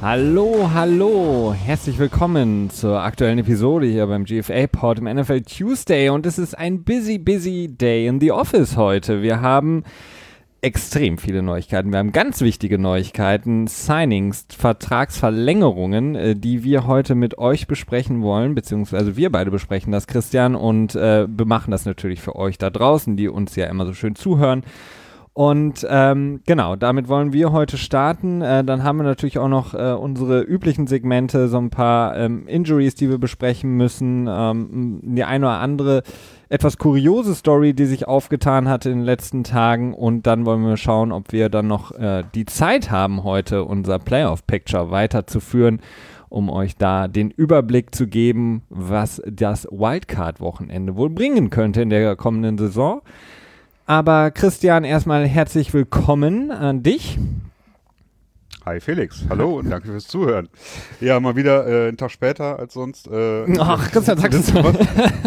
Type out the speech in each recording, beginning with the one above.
Hallo, hallo, herzlich willkommen zur aktuellen Episode hier beim GFA-Pod im NFL Tuesday und es ist ein busy day in the office heute. Wir haben extrem viele Neuigkeiten, wir haben ganz wichtige Neuigkeiten, Signings, Vertragsverlängerungen, die wir heute mit euch besprechen wollen, beziehungsweise wir beide besprechen das, Christian, und wir machen das natürlich für euch da draußen, die uns ja immer so schön zuhören. Und genau, damit wollen wir heute starten. Dann haben wir natürlich auch noch unsere üblichen Segmente, so ein paar Injuries, die wir besprechen müssen. Die eine oder andere etwas kuriose Story, die sich aufgetan hat in den letzten Tagen. Und dann wollen wir schauen, ob wir dann noch die Zeit haben, heute unser Playoff-Picture weiterzuführen, um euch da den Überblick zu geben, was das Wildcard-Wochenende wohl bringen könnte in der kommenden Saison. Aber Christian, erstmal herzlich willkommen an dich. Hi Felix, hallo und danke fürs Zuhören. Ja, mal wieder einen Tag später als sonst. Ach, Christian, sag das mal.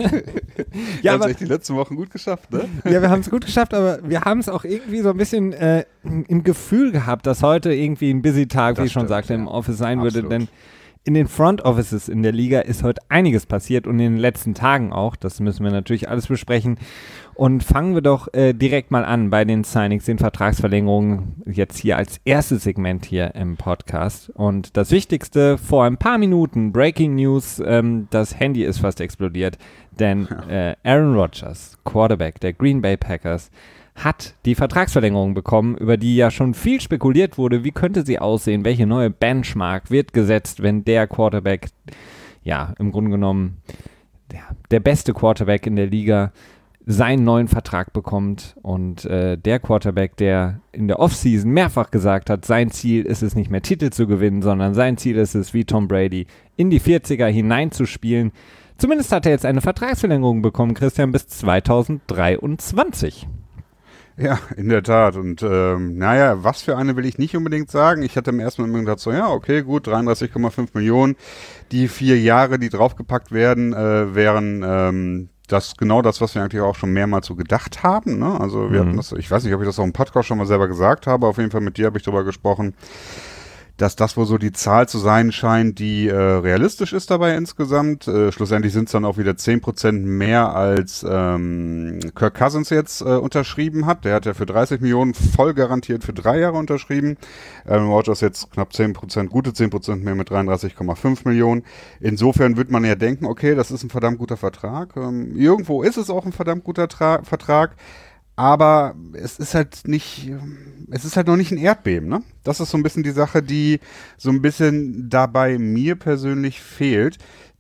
Ja, aber echt die letzten Wochen gut geschafft, ne? Ja, wir haben es gut geschafft, aber wir haben es auch irgendwie so ein bisschen im Gefühl gehabt, dass heute irgendwie ein busy Tag, wie ich schon sagte, im Office sein würde, denn in den Front Offices in der Liga ist heute einiges passiert und in den letzten Tagen auch. Das müssen wir natürlich alles besprechen. Und fangen wir doch direkt mal an bei den Signings, den Vertragsverlängerungen, jetzt hier als erstes Segment hier im Podcast. Und das Wichtigste, vor ein paar Minuten, Breaking News, das Handy ist fast explodiert, denn Aaron Rodgers, Quarterback der Green Bay Packers, hat die Vertragsverlängerung bekommen, über die ja schon viel spekuliert wurde. Wie könnte sie aussehen? Welche neue Benchmark wird gesetzt, wenn der Quarterback, ja, im Grunde genommen der beste Quarterback in der Liga, seinen neuen Vertrag bekommt und der Quarterback, der in der Offseason mehrfach gesagt hat, sein Ziel ist es nicht mehr Titel zu gewinnen, sondern sein Ziel ist es, wie Tom Brady, in die 40er hineinzuspielen. Zumindest hat er jetzt eine Vertragsverlängerung bekommen, Christian, bis 2023. Ja, in der Tat. Und naja, was für eine will ich nicht unbedingt sagen. Ich hatte im ersten Moment gedacht, so ja, okay, gut, 33,5 Millionen. Die 4 Jahre, die draufgepackt werden, wären das genau das, was wir eigentlich auch schon mehrmals so gedacht haben. Ne? Also wir hatten das, ich weiß nicht, ob ich das auch im Podcast schon mal selber gesagt habe, auf jeden Fall mit dir habe ich darüber gesprochen, dass das wohl so die Zahl zu sein scheint, die realistisch ist dabei insgesamt. Schlussendlich sind es dann auch wieder 10% mehr als Kirk Cousins jetzt unterschrieben hat. Der hat ja für 30 Millionen voll garantiert für 3 Jahre unterschrieben. Rodgers jetzt knapp 10%, gute 10% mehr mit 33,5 Millionen. Insofern wird man ja denken, okay, das ist ein verdammt guter Vertrag. Irgendwo ist es auch ein verdammt guter Vertrag. Aber es ist halt noch nicht ein Erdbeben, ne? Das ist so ein bisschen die Sache, die so ein bisschen dabei mir persönlich fehlt.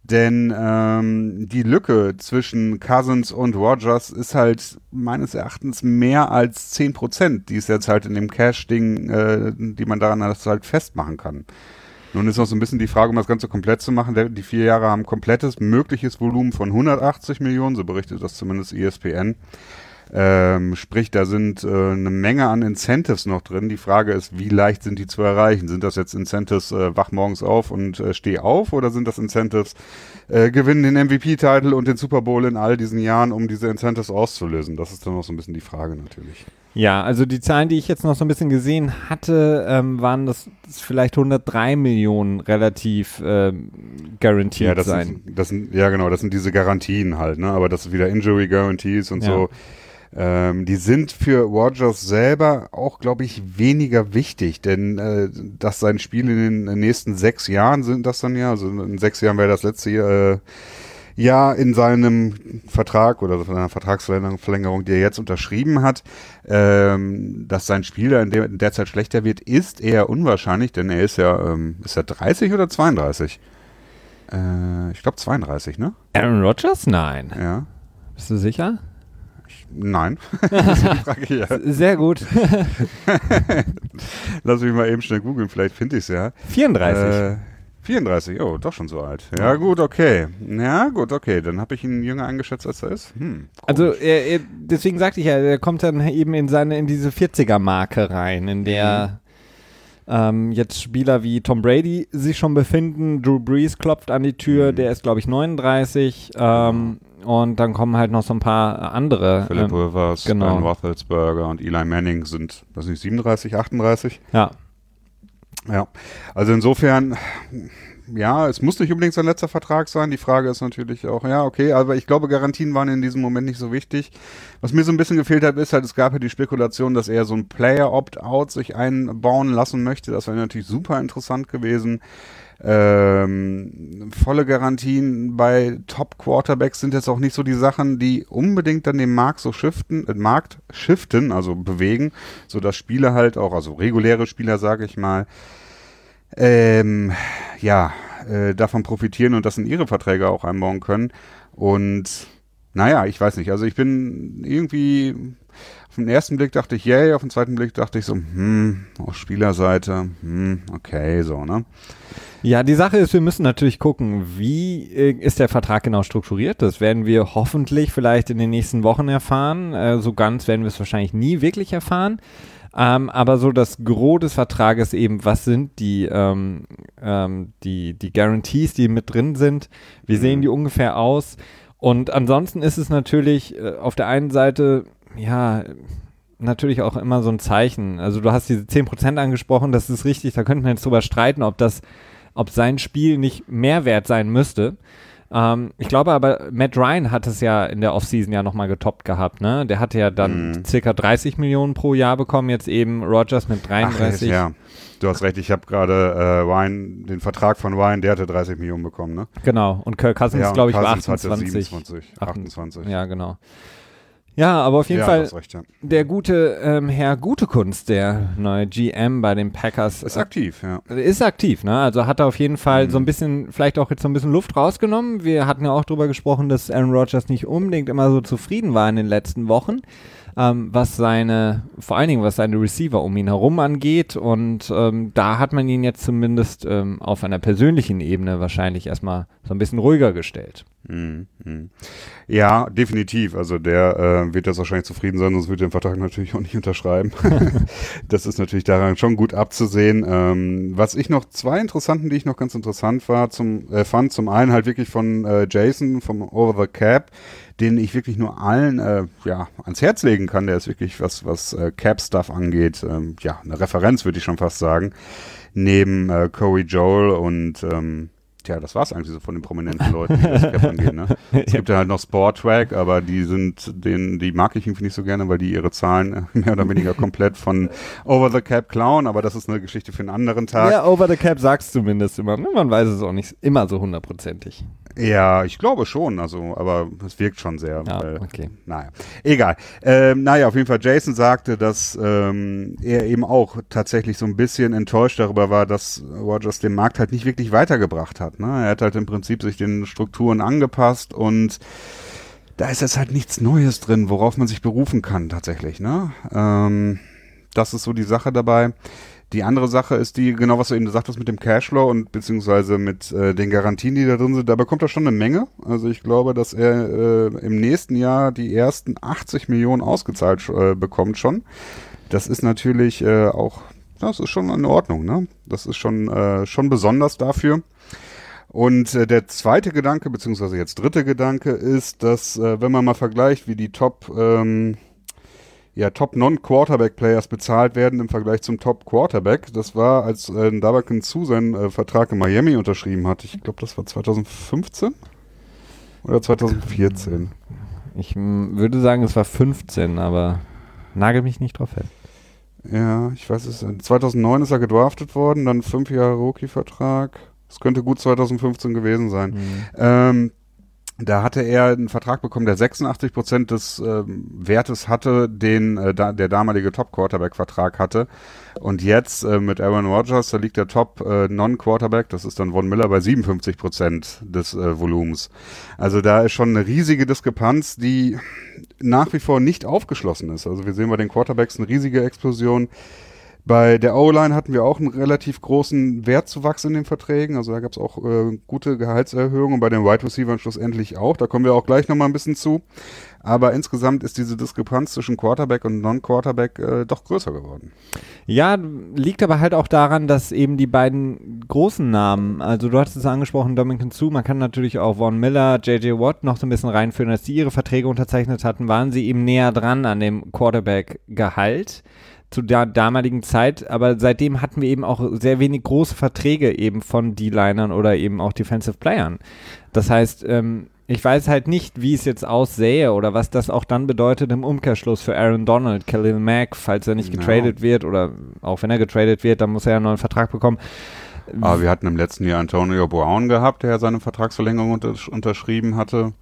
Denn die Lücke zwischen Cousins und Rodgers ist halt meines Erachtens mehr als 10%, die es jetzt halt in dem Cash-Ding, die man daran halt festmachen kann. Nun ist noch so ein bisschen die Frage, um das Ganze komplett zu machen. Die 4 Jahre haben komplettes mögliches Volumen von 180 Millionen, so berichtet das zumindest ESPN. Sprich, da sind eine Menge an Incentives noch drin. Die Frage ist, wie leicht sind die zu erreichen? Sind das jetzt Incentives, wach morgens auf und steh auf? Oder sind das Incentives, gewinnen den MVP-Titel und den Super Bowl in all diesen Jahren, um diese Incentives auszulösen? Das ist dann noch so ein bisschen die Frage natürlich. Ja, also die Zahlen, die ich jetzt noch so ein bisschen gesehen hatte, waren das vielleicht 103 Millionen relativ guaranteed sein. Das sind diese Garantien halt, ne? Aber das ist wieder Injury Guarantees und so. Die sind für Rodgers selber auch, glaube ich, weniger wichtig, denn dass sein Spiel in den nächsten 6 Jahren sind das dann ja, also in 6 Jahren wäre das letzte Jahr in seinem Vertrag oder seiner Vertragsverlängerung, die er jetzt unterschrieben hat, dass sein Spiel in der Zeit schlechter wird, ist eher unwahrscheinlich, denn er ist ja 30 oder 32? Ich glaube 32, ne? Aaron Rodgers? Nein. Ja. Bist du sicher? Nein. Das frage ich ja. Sehr gut. Lass mich mal eben schnell googeln, vielleicht finde ich es ja. 34. 34, oh, doch schon so alt. Ja, gut, okay. Dann habe ich ihn jünger eingeschätzt, als er ist. Also, deswegen sagte ich ja, er kommt dann eben in diese 40er-Marke rein, in der jetzt Spieler wie Tom Brady sich schon befinden. Drew Brees klopft an die Tür, der ist, glaube ich, 39. Und dann kommen halt noch so ein paar andere. Philip Rivers, genau. Ben Roethlisberger und Eli Manning sind, 37, 38? Ja. Ja, also insofern, ja, es muss nicht unbedingt sein letzter Vertrag sein. Die Frage ist natürlich auch, ja, okay, aber ich glaube, Garantien waren in diesem Moment nicht so wichtig. Was mir so ein bisschen gefehlt hat, ist halt, es gab ja die Spekulation, dass er so ein Player-Opt-out sich einbauen lassen möchte. Das wäre natürlich super interessant gewesen. Volle Garantien bei Top-Quarterbacks sind jetzt auch nicht so die Sachen, die unbedingt dann den Markt so shiften, also bewegen, sodass Spieler halt auch, also reguläre Spieler, sage ich mal, davon profitieren und das in ihre Verträge auch einbauen können. Und naja, ich weiß nicht, also ich bin irgendwie, auf den ersten Blick dachte ich, yay, auf den zweiten Blick dachte ich so, auf Spielerseite, okay, so, ne? Ja, die Sache ist, wir müssen natürlich gucken, wie ist der Vertrag genau strukturiert. Das werden wir hoffentlich vielleicht in den nächsten Wochen erfahren. So ganz werden wir es wahrscheinlich nie wirklich erfahren. Aber so das Gros des Vertrages eben, was sind die Guarantees, die mit drin sind, wie sehen die ungefähr aus? Und ansonsten ist es natürlich auf der einen Seite, ja, natürlich auch immer so ein Zeichen. Also du hast diese 10% angesprochen, das ist richtig, da könnte man jetzt drüber streiten, ob sein Spiel nicht mehr wert sein müsste. Ich glaube aber, Matt Ryan hat es ja in der Offseason ja nochmal getoppt gehabt, ne? Der hatte ja dann circa 30 Millionen pro Jahr bekommen, jetzt eben Rodgers mit 33. Ach, ja, du hast recht, ich habe gerade den Vertrag von Ryan, der hatte 30 Millionen bekommen, ne? Genau, und Kirk Cousins, glaube ich, war 28. 27, 28. Ja, genau. Ja, aber auf jeden Fall recht, ja. Der gute Herr Gutekunst, der neue GM bei den Packers. Ist aktiv, ja. Ist aktiv, ne? Also hat er auf jeden Fall so ein bisschen, vielleicht auch jetzt so ein bisschen Luft rausgenommen. Wir hatten ja auch drüber gesprochen, dass Aaron Rodgers nicht unbedingt immer so zufrieden war in den letzten Wochen, vor allen Dingen was seine Receiver um ihn herum angeht. Und da hat man ihn jetzt zumindest auf einer persönlichen Ebene wahrscheinlich erstmal so ein bisschen ruhiger gestellt. Ja, definitiv. Also der wird jetzt wahrscheinlich zufrieden sein, sonst wird er den Vertrag natürlich auch nicht unterschreiben. Das ist natürlich daran schon gut abzusehen. Was ich noch, die ich noch ganz interessant fand, zum einen halt wirklich von Jason vom Over the Cap, den ich wirklich nur allen ans Herz legen kann. Der ist wirklich, was Cap-Stuff angeht, eine Referenz, würde ich schon fast sagen. Neben Corey Joel und das war's eigentlich so von den prominenten Leuten, die das Cap angeht, ne? Es gibt ja halt noch Sportrack, aber die mag ich irgendwie nicht so gerne, weil die ihre Zahlen mehr oder weniger komplett von Over the Cap klauen, aber das ist eine Geschichte für einen anderen Tag. Ja, Over the Cap sagst du zumindest immer, ne? Man weiß es auch nicht immer so hundertprozentig. Ja, ich glaube schon, aber es wirkt schon sehr. Ja, okay. Naja, egal. Auf jeden Fall, Jason sagte, dass er eben auch tatsächlich so ein bisschen enttäuscht darüber war, dass Rodgers den Markt halt nicht wirklich weitergebracht hat. Ne? Er hat halt im Prinzip sich den Strukturen angepasst und da ist jetzt halt nichts Neues drin, worauf man sich berufen kann tatsächlich. Ne? Das ist so die Sache dabei. Die andere Sache ist genau was du eben gesagt hast mit dem Cashflow und beziehungsweise mit den Garantien, die da drin sind. Da bekommt er schon eine Menge. Also ich glaube, dass er im nächsten Jahr die ersten 80 Millionen ausgezahlt bekommt schon. Das ist natürlich das ist schon in Ordnung, ne? Das ist schon besonders dafür. Und der zweite Gedanke, beziehungsweise jetzt dritte Gedanke ist, dass wenn man mal vergleicht, wie die Top Non-Quarterback-Players bezahlt werden im Vergleich zum Top-Quarterback. Das war, als Ndamukong seinen Vertrag in Miami unterschrieben hat. Ich glaube, das war 2015 oder 2014. Ich würde sagen, es war 15, aber nagel mich nicht drauf fest. Ja, ich weiß es. 2009 ist er gedraftet worden, dann 5 Jahre Rookie-Vertrag. Es könnte gut 2015 gewesen sein. Da hatte er einen Vertrag bekommen, der 86% des Wertes hatte, den der damalige Top-Quarterback-Vertrag hatte. Und jetzt mit Aaron Rodgers, da liegt der Top-Non-Quarterback, das ist dann Von Miller, bei 57% des Volumens. Also da ist schon eine riesige Diskrepanz, die nach wie vor nicht aufgeschlossen ist. Also wir sehen bei den Quarterbacks eine riesige Explosion. Bei der O-Line hatten wir auch einen relativ großen Wertzuwachs in den Verträgen. Also da gab es auch gute Gehaltserhöhungen und bei den Wide Receivers schlussendlich auch. Da kommen wir auch gleich nochmal ein bisschen zu. Aber insgesamt ist diese Diskrepanz zwischen Quarterback und Non-Quarterback doch größer geworden. Ja, liegt aber halt auch daran, dass eben die beiden großen Namen, also du hattest es angesprochen, Ndamukong Suh, man kann natürlich auch Von Miller, J.J. Watt noch so ein bisschen reinführen, als die ihre Verträge unterzeichnet hatten, waren sie eben näher dran an dem Quarterback-Gehalt. zu der damaligen Zeit, aber seitdem hatten wir eben auch sehr wenig große Verträge eben von D-Linern oder eben auch Defensive Playern. Das heißt, ich weiß halt nicht, wie es jetzt aussähe oder was das auch dann bedeutet im Umkehrschluss für Aaron Donald, Khalil Mack, falls er nicht getradet wird oder auch wenn er getradet wird, dann muss er ja einen neuen Vertrag bekommen. Aber wir hatten im letzten Jahr Antonio Brown gehabt, der seine Vertragsverlängerung unterschrieben hatte.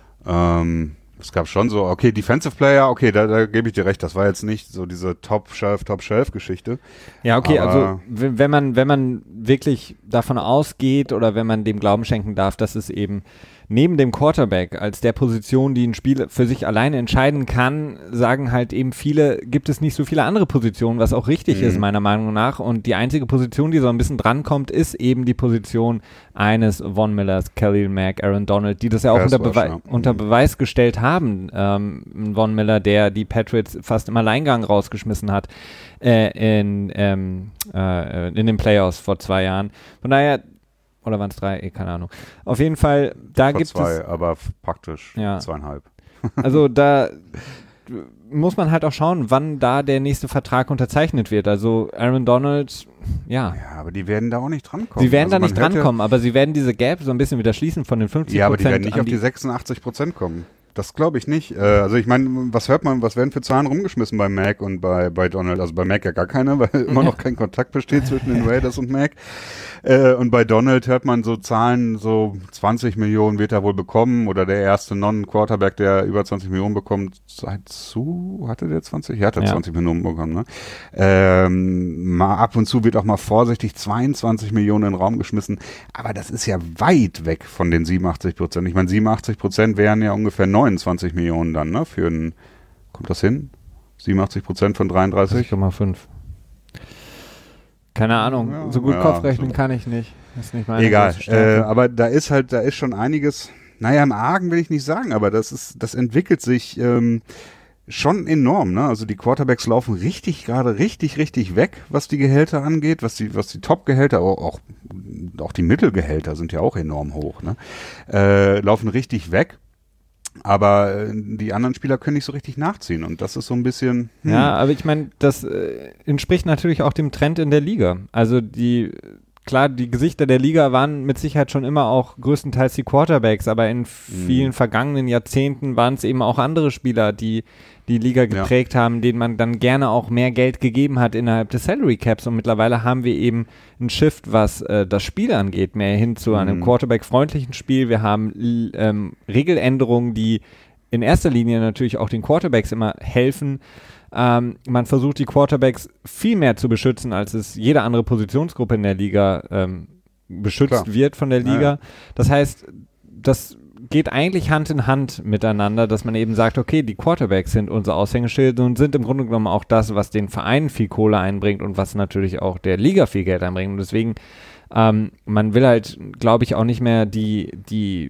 Es gab schon so, okay, Defensive Player, okay, da gebe ich dir recht, das war jetzt nicht so diese Top-Shelf-Geschichte. Ja, okay, also wenn man wirklich davon ausgeht oder wenn man dem Glauben schenken darf, dass es eben neben dem Quarterback als der Position, die ein Spiel für sich alleine entscheiden kann, sagen halt eben viele, gibt es nicht so viele andere Positionen, was auch richtig ist, meiner Meinung nach. Und die einzige Position, die so ein bisschen drankommt, ist eben die Position eines Von Millers, Khalil Mack, Aaron Donald, die das ja auch unter Beweis gestellt haben. Von Miller, der die Patriots fast im Alleingang rausgeschmissen hat in den Playoffs vor 2 Jahren. Von daher, oder waren es 3? Keine Ahnung. Auf jeden Fall, da gibt es... 2, aber praktisch 2,5. Also da muss man halt auch schauen, wann da der nächste Vertrag unterzeichnet wird. Also Aaron Donald, Ja, aber die werden da auch nicht drankommen. Sie werden da nicht drankommen, aber sie werden diese Gap so ein bisschen wieder schließen von den 50%. Ja, aber die werden nicht auf die 86% kommen. Das glaube ich nicht. Also ich meine, was werden für Zahlen rumgeschmissen bei Mac und bei Donald? Also bei Mac ja gar keine, weil immer noch kein Kontakt besteht zwischen den Raiders und Mac. Und bei Donald hört man so Zahlen, so 20 Millionen wird er wohl bekommen oder der erste Non-Quarterback, der über 20 Millionen bekommt, hatte der 20? Ja, hat er 20 Millionen bekommen, ne? Mal ab und zu wird auch mal vorsichtig 22 Millionen in den Raum geschmissen, aber das ist ja weit weg von den 87%. Ich meine, 87% wären ja ungefähr 29 Millionen dann, ne? Kommt das hin? 87% von 33? 8,5. Keine Ahnung, so gut Kopfrechnen kann ich nicht. Das ist nicht meine Egal, aber da ist schon einiges, naja, im Argen will ich nicht sagen, aber das entwickelt sich schon enorm, ne? Also die Quarterbacks laufen gerade richtig weg, was die Gehälter angeht, was die Top-Gehälter, auch die Mittelgehälter sind ja auch enorm hoch, ne? Laufen richtig weg. Aber die anderen Spieler können nicht so richtig nachziehen und das ist so ein bisschen... Ja, aber ich meine, das entspricht natürlich auch dem Trend in der Liga. Also die Gesichter der Liga waren mit Sicherheit schon immer auch größtenteils die Quarterbacks, aber in vielen vergangenen Jahrzehnten waren es eben auch andere Spieler, die die Liga geprägt haben, denen man dann gerne auch mehr Geld gegeben hat innerhalb des Salary Caps und mittlerweile haben wir eben einen Shift, was das Spiel angeht, mehr hin zu einem Quarterback-freundlichen Spiel. Wir haben Regeländerungen, die in erster Linie natürlich auch den Quarterbacks immer helfen. Man versucht die Quarterbacks viel mehr zu beschützen, als es jede andere Positionsgruppe in der Liga beschützt wird von der Liga. Ja. Das heißt, das geht eigentlich Hand in Hand miteinander, dass man eben sagt, okay, die Quarterbacks sind unser Aushängeschild und sind im Grunde genommen auch das, was den Vereinen viel Kohle einbringt und was natürlich auch der Liga viel Geld einbringt. Und deswegen, man will halt, glaube ich, auch nicht mehr die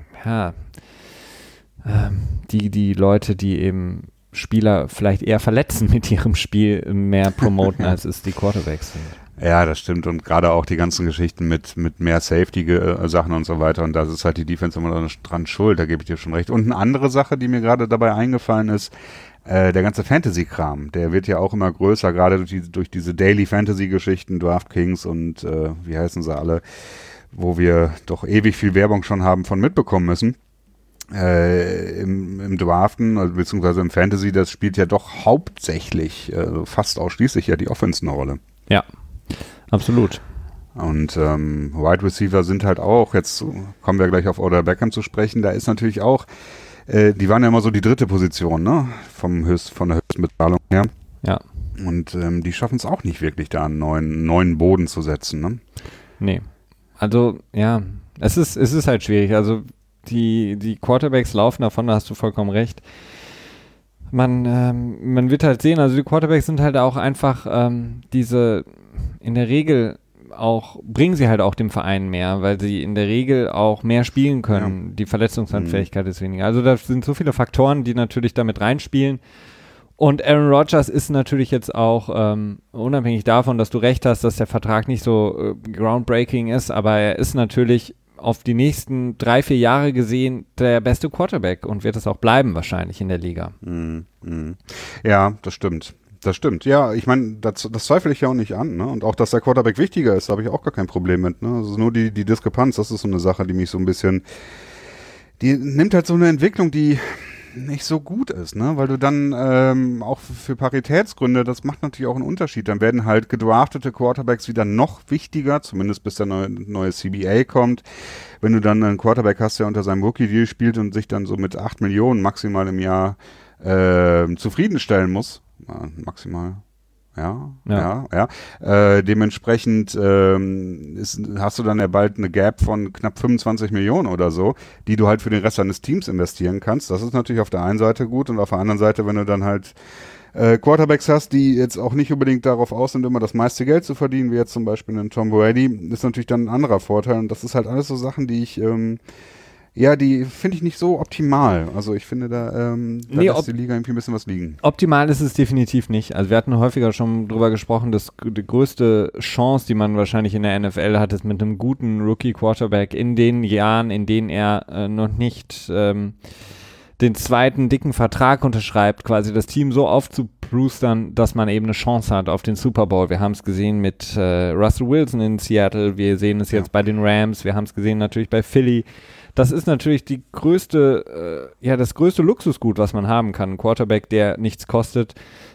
Leute, die eben Spieler vielleicht eher verletzen mit ihrem Spiel, mehr promoten, als es die Quarterbacks sind. Ja, das stimmt und gerade auch die ganzen Geschichten mit mehr Safety-Sachen und so weiter und da ist halt die Defense immer dran schuld, da gebe ich dir schon recht. Und eine andere Sache, die mir gerade dabei eingefallen ist, der ganze Fantasy-Kram, der wird ja auch immer größer, gerade durch diese Daily-Fantasy-Geschichten, DraftKings und wie heißen sie alle, wo wir doch ewig viel Werbung schon haben von mitbekommen müssen. Im Draften, also beziehungsweise im Fantasy, das spielt ja doch hauptsächlich, fast ausschließlich ja die Offense eine Rolle. Ja. Absolut. Und Wide Receiver sind halt auch, jetzt kommen wir gleich auf Odell Beckham zu sprechen, da ist natürlich auch, die waren ja immer so die dritte Position, ne? Von der höchsten Bezahlung her. Ja. Und die schaffen es auch nicht wirklich, da einen neuen Boden zu setzen, ne? Nee. Also, ja, es ist halt schwierig. Also die Quarterbacks laufen davon, da hast du vollkommen recht. Man wird halt sehen, also die Quarterbacks sind halt auch einfach in der Regel auch, bringen sie halt auch dem Verein mehr, weil sie in der Regel auch mehr spielen können. Ja. Die Verletzungsanfälligkeit ist weniger. Also da sind so viele Faktoren, die natürlich damit reinspielen. Und Aaron Rodgers ist natürlich jetzt auch, unabhängig davon, dass du recht hast, dass der Vertrag nicht so groundbreaking ist, aber er ist natürlich auf die nächsten 3-4 Jahre gesehen der beste Quarterback und wird es auch bleiben wahrscheinlich in der Liga. Ja, das stimmt. das stimmt. Ja, ich meine, das zweifle ich ja auch nicht an. Ne? Und auch, dass der Quarterback wichtiger ist, da habe ich auch gar kein Problem mit. Ne? Also nur die Diskrepanz, das ist so eine Sache, die mich so ein bisschen, die nimmt halt so eine Entwicklung, die nicht so gut ist, ne? Weil du dann auch für Paritätsgründe, das macht natürlich auch einen Unterschied. Dann werden halt gedraftete Quarterbacks wieder noch wichtiger, zumindest bis der neue CBA kommt. Wenn du dann einen Quarterback hast, der unter seinem Rookie-Deal spielt und sich dann so mit 8 Millionen maximal im Jahr zufriedenstellen muss, maximal. Ja. Dementsprechend hast du dann ja bald eine Gap von knapp 25 Millionen oder so, die du halt für den Rest deines Teams investieren kannst. Das ist natürlich auf der einen Seite gut und auf der anderen Seite, wenn du dann halt Quarterbacks hast, die jetzt auch nicht unbedingt darauf aus sind, immer das meiste Geld zu verdienen, wie jetzt zum Beispiel einen Tom Brady, ist natürlich dann ein anderer Vorteil. Und das ist halt alles so Sachen, die ich die finde ich nicht so optimal. Also ich finde, da lässt die Liga irgendwie ein bisschen was liegen. Optimal ist es definitiv nicht. Also wir hatten häufiger schon drüber gesprochen, dass die größte Chance, die man wahrscheinlich in der NFL hat, ist mit einem guten Rookie-Quarterback in den Jahren, in denen er noch nicht den zweiten dicken Vertrag unterschreibt, quasi das Team so aufzubrustern, dass man eben eine Chance hat auf den Super Bowl. Wir haben es gesehen mit Russell Wilson in Seattle, wir sehen es jetzt bei den Rams, wir haben es gesehen natürlich bei Philly. Das ist natürlich das größte Luxusgut, was man haben kann. Ein Quarterback, der nichts kostet.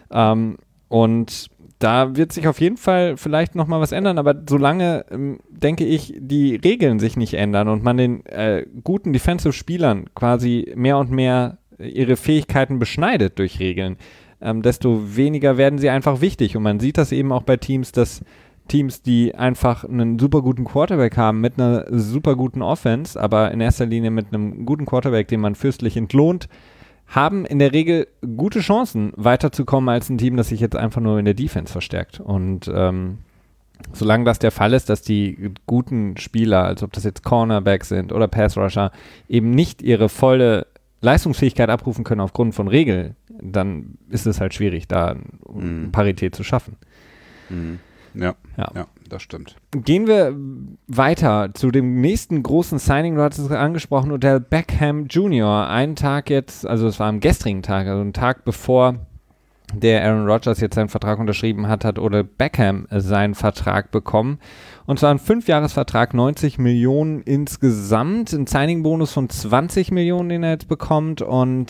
Und da wird sich auf jeden Fall vielleicht nochmal was ändern. Aber solange, denke ich, die Regeln sich nicht ändern und man den guten Defensive-Spielern quasi mehr und mehr ihre Fähigkeiten beschneidet durch Regeln, desto weniger werden sie einfach wichtig. Und man sieht das eben auch bei Teams, dass Teams, die einfach einen super guten Quarterback haben mit einer super guten Offense, aber in erster Linie mit einem guten Quarterback, den man fürstlich entlohnt, haben in der Regel gute Chancen, weiterzukommen als ein Team, das sich jetzt einfach nur in der Defense verstärkt. Und solange das der Fall ist, dass die guten Spieler, als ob das jetzt Cornerbacks sind oder Pass-Rusher, eben nicht ihre volle Leistungsfähigkeit abrufen können aufgrund von Regeln, dann ist es halt schwierig, da Parität zu schaffen. Ja, das stimmt. Gehen wir weiter zu dem nächsten großen Signing. Du hattest es angesprochen, Odell Beckham Jr. Einen Tag jetzt, also es war am gestrigen Tag, also einen Tag bevor der Aaron Rodgers jetzt seinen Vertrag unterschrieben hat, hat Odell Beckham seinen Vertrag bekommen. Und zwar ein 5-Jahres-Vertrag, 90 Millionen insgesamt, ein Signing-Bonus von 20 Millionen, den er jetzt bekommt und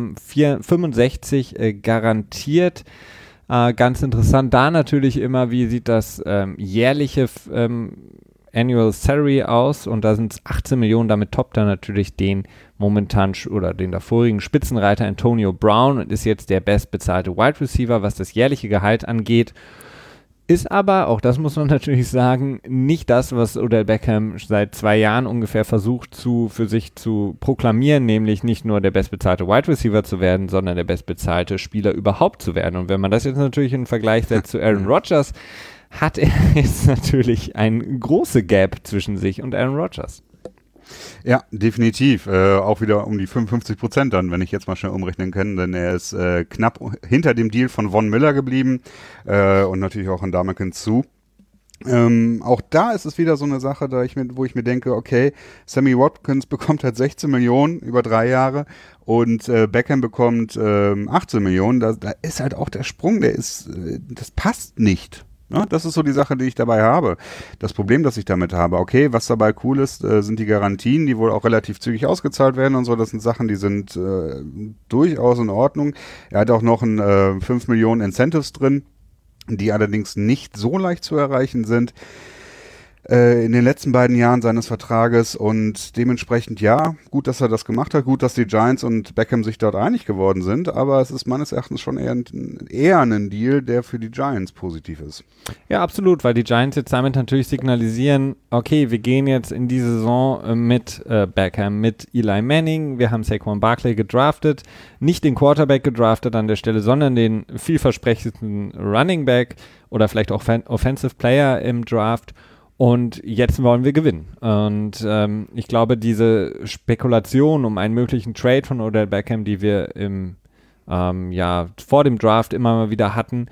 65 garantiert. Ganz interessant, da natürlich immer, wie sieht das jährliche Annual Salary aus, und da sind es 18 Millionen, damit toppt er natürlich den momentan oder den davorigen Spitzenreiter Antonio Brown und ist jetzt der bestbezahlte Wide Receiver, was das jährliche Gehalt angeht. Ist aber, auch das muss man natürlich sagen, nicht das, was Odell Beckham seit 2 Jahren ungefähr versucht für sich zu proklamieren, nämlich nicht nur der bestbezahlte Wide Receiver zu werden, sondern der bestbezahlte Spieler überhaupt zu werden. Und wenn man das jetzt natürlich in Vergleich setzt zu Aaron Rodgers, hat er jetzt natürlich eine große Gap zwischen sich und Aaron Rodgers. Ja, definitiv. Auch wieder um die 55% dann, wenn ich jetzt mal schnell umrechnen kann, denn er ist knapp hinter dem Deal von Von Miller geblieben und natürlich auch an Ndamukong Suh. Auch da ist es wieder so eine Sache, wo ich mir denke, okay, Sammy Watkins bekommt halt 16 Millionen über 3 Jahre und Beckham bekommt 18 Millionen. Da ist halt auch der Sprung, das passt nicht. Ja, das ist so die Sache, die ich dabei habe. Das Problem, das ich damit habe, okay, was dabei cool ist, sind die Garantien, die wohl auch relativ zügig ausgezahlt werden und so. Das sind Sachen, die sind durchaus in Ordnung. Er hat auch noch 5 Millionen Incentives drin, die allerdings nicht so leicht zu erreichen sind in den letzten 2 Jahren seines Vertrages, und dementsprechend ja, gut, dass er das gemacht hat, gut, dass die Giants und Beckham sich dort einig geworden sind, aber es ist meines Erachtens schon eher ein Deal, der für die Giants positiv ist. Ja, absolut, weil die Giants jetzt damit natürlich signalisieren, okay, wir gehen jetzt in die Saison mit Beckham, mit Eli Manning, wir haben Saquon Barkley gedraftet, nicht den Quarterback gedraftet an der Stelle, sondern den vielversprechendsten Running Back oder vielleicht auch Offensive Player im Draft. Und jetzt wollen wir gewinnen. Und ich glaube, diese Spekulation um einen möglichen Trade von Odell Beckham, die wir vor dem Draft immer mal wieder hatten,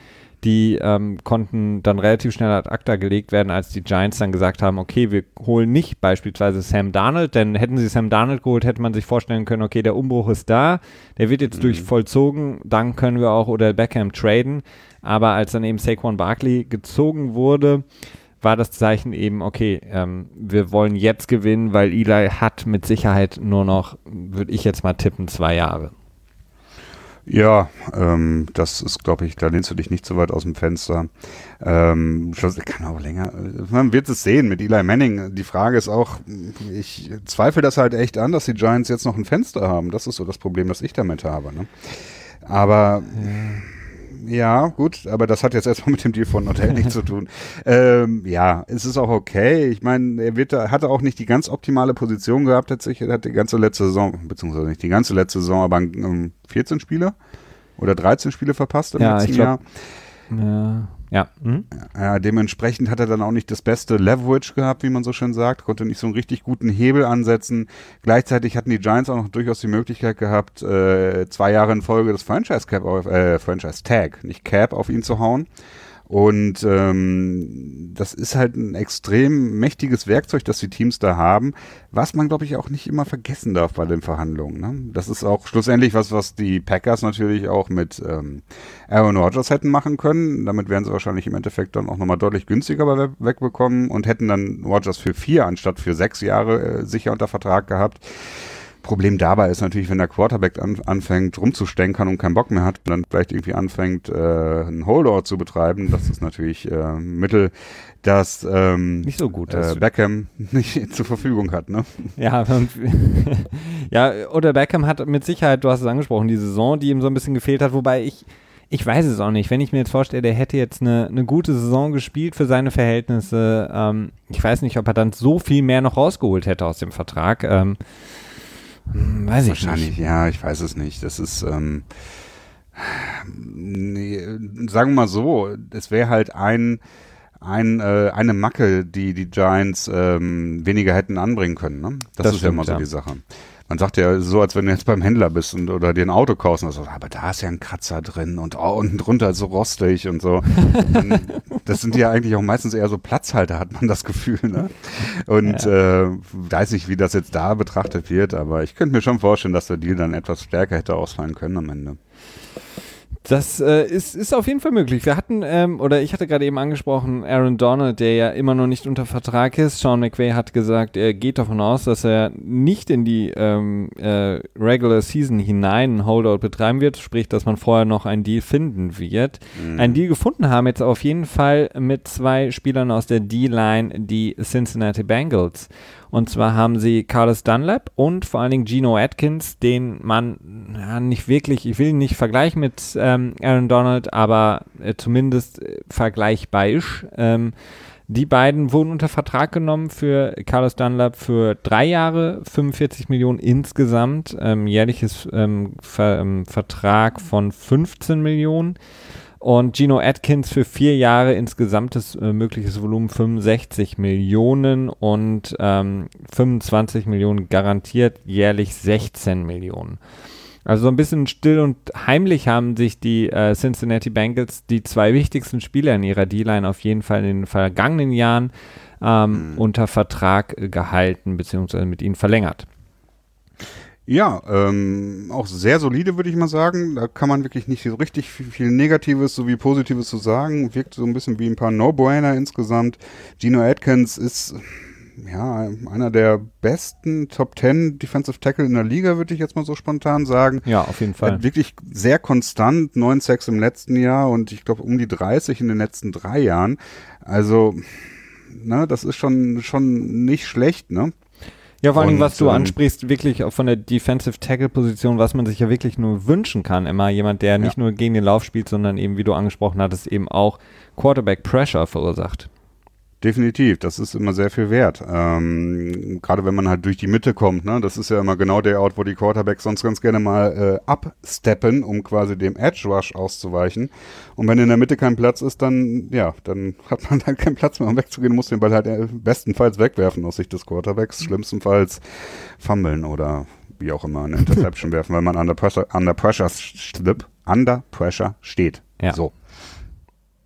die konnten dann relativ schnell ad acta gelegt werden, als die Giants dann gesagt haben, okay, wir holen nicht beispielsweise Sam Darnold, denn hätten sie Sam Darnold geholt, hätte man sich vorstellen können, okay, der Umbruch ist da, der wird jetzt vollzogen, dann können wir auch Odell Beckham traden, aber als dann eben Saquon Barkley gezogen wurde, war das Zeichen eben, okay, wir wollen jetzt gewinnen, weil Eli hat mit Sicherheit nur noch, würde ich jetzt mal tippen, 2 Jahre. Ja, das ist, glaube ich, da lehnst du dich nicht so weit aus dem Fenster. Kann auch länger. Man wird es sehen mit Eli Manning. Die Frage ist auch, ich zweifle das halt echt an, dass die Giants jetzt noch ein Fenster haben. Das ist so das Problem, das ich damit habe. Ne? Aber ja, gut, aber das hat jetzt erstmal mit dem Deal von Odell nichts zu tun. Ja, es ist auch okay. Ich meine, hatte auch nicht die ganz optimale Position gehabt, tatsächlich. Er hat die ganze letzte Saison, beziehungsweise nicht die ganze letzte Saison, aber 14 Spiele oder 13 Spiele verpasst im letzten Jahr. Ja. Ja, dementsprechend hat er dann auch nicht das beste Leverage gehabt, wie man so schön sagt, konnte nicht so einen richtig guten Hebel ansetzen. Gleichzeitig hatten die Giants auch noch durchaus die Möglichkeit gehabt, 2 Jahre in Folge das Franchise-Tag, nicht Cap, auf ihn zu hauen. Und das ist halt ein extrem mächtiges Werkzeug, das die Teams da haben, was man, glaube ich, auch nicht immer vergessen darf bei den Verhandlungen. Ne? Das ist auch schlussendlich was die Packers natürlich auch mit Aaron Rodgers hätten machen können. Damit wären sie wahrscheinlich im Endeffekt dann auch nochmal deutlich günstiger wegbekommen und hätten dann Rodgers für 4 anstatt für 6 Jahre sicher unter Vertrag gehabt. Problem dabei ist natürlich, wenn der Quarterback anfängt rumzustänkern und keinen Bock mehr hat und dann vielleicht irgendwie anfängt, einen Holdout zu betreiben, das ist natürlich Mittel, das nicht so gut ist. Beckham nicht zur Verfügung hat. Ne? Ja, oder Beckham hat mit Sicherheit, du hast es angesprochen, die Saison, die ihm so ein bisschen gefehlt hat, wobei ich weiß es auch nicht. Wenn ich mir jetzt vorstelle, der hätte jetzt eine gute Saison gespielt für seine Verhältnisse, ich weiß nicht, ob er dann so viel mehr noch rausgeholt hätte aus dem Vertrag. Weiß ich wahrscheinlich, nicht. Ja, ich weiß es nicht. Das ist, nee, sagen wir mal so, es wäre halt eine Macke, die Giants weniger hätten anbringen können. Ne? Das ist stimmt, ja immer so die Sache. Man sagt ja so, als wenn du jetzt beim Händler bist oder dir ein Auto kaufst und so, aber da ist ja ein Kratzer drin und unten drunter ist so rostig und so. Das sind ja eigentlich auch meistens eher so Platzhalter, hat man das Gefühl. Ne? Und weiß nicht, wie das jetzt da betrachtet wird, aber ich könnte mir schon vorstellen, dass der Deal dann etwas stärker hätte ausfallen können am Ende. Das ist auf jeden Fall möglich. Wir hatten, ich hatte gerade eben angesprochen, Aaron Donald, der ja immer noch nicht unter Vertrag ist. Sean McVay hat gesagt, er geht davon aus, dass er nicht in die Regular Season hinein ein Holdout betreiben wird, sprich, dass man vorher noch einen Deal finden wird. Einen Deal gefunden haben jetzt auf jeden Fall mit 2 Spielern aus der D-Line, die Cincinnati Bengals. Und zwar haben sie Carlos Dunlap und vor allen Dingen Geno Atkins, den man nicht wirklich, ich will ihn nicht vergleichen mit Aaron Donald, aber zumindest vergleichbar ist. Die beiden wurden unter Vertrag genommen für Carlos Dunlap für 3 Jahre, 45 Millionen insgesamt, jährliches Vertrag von 15 Millionen. Und Geno Atkins für 4 Jahre insgesamtes mögliches Volumen 65 Millionen und 25 Millionen garantiert, jährlich 16 Millionen. Also so ein bisschen still und heimlich haben sich die Cincinnati Bengals die 2 wichtigsten Spieler in ihrer D-Line auf jeden Fall in den vergangenen Jahren unter Vertrag gehalten bzw. mit ihnen verlängert. Ja, auch sehr solide, würde ich mal sagen. Da kann man wirklich nicht so richtig viel Negatives sowie Positives zu sagen. Wirkt so ein bisschen wie ein paar No-Brainer insgesamt. Geno Atkins ist ja einer der besten Top 10 Defensive Tackle in der Liga, würde ich jetzt mal so spontan sagen. Ja, auf jeden Fall. Wirklich sehr konstant, 9 Sacks im letzten Jahr und ich glaube um die 30 in den letzten 3 Jahren. Also, das ist schon nicht schlecht, ne? Ja, vor allem, was du ansprichst, wirklich auch von der Defensive Tackle-Position, was man sich ja wirklich nur wünschen kann, immer jemand, der nicht nur gegen den Lauf spielt, sondern eben, wie du angesprochen hattest, eben auch Quarterback-Pressure verursacht. Definitiv, das ist immer sehr viel wert. Gerade wenn man halt durch die Mitte kommt, ne? Das ist ja immer genau der Ort, wo die Quarterbacks sonst ganz gerne mal absteppen, um quasi dem Edge Rush auszuweichen. Und wenn in der Mitte kein Platz ist, dann hat man halt keinen Platz mehr, um wegzugehen, muss den Ball halt bestenfalls wegwerfen aus Sicht des Quarterbacks, schlimmstenfalls fummeln oder wie auch immer eine Interception werfen, weil man under pressure steht. Ja. So.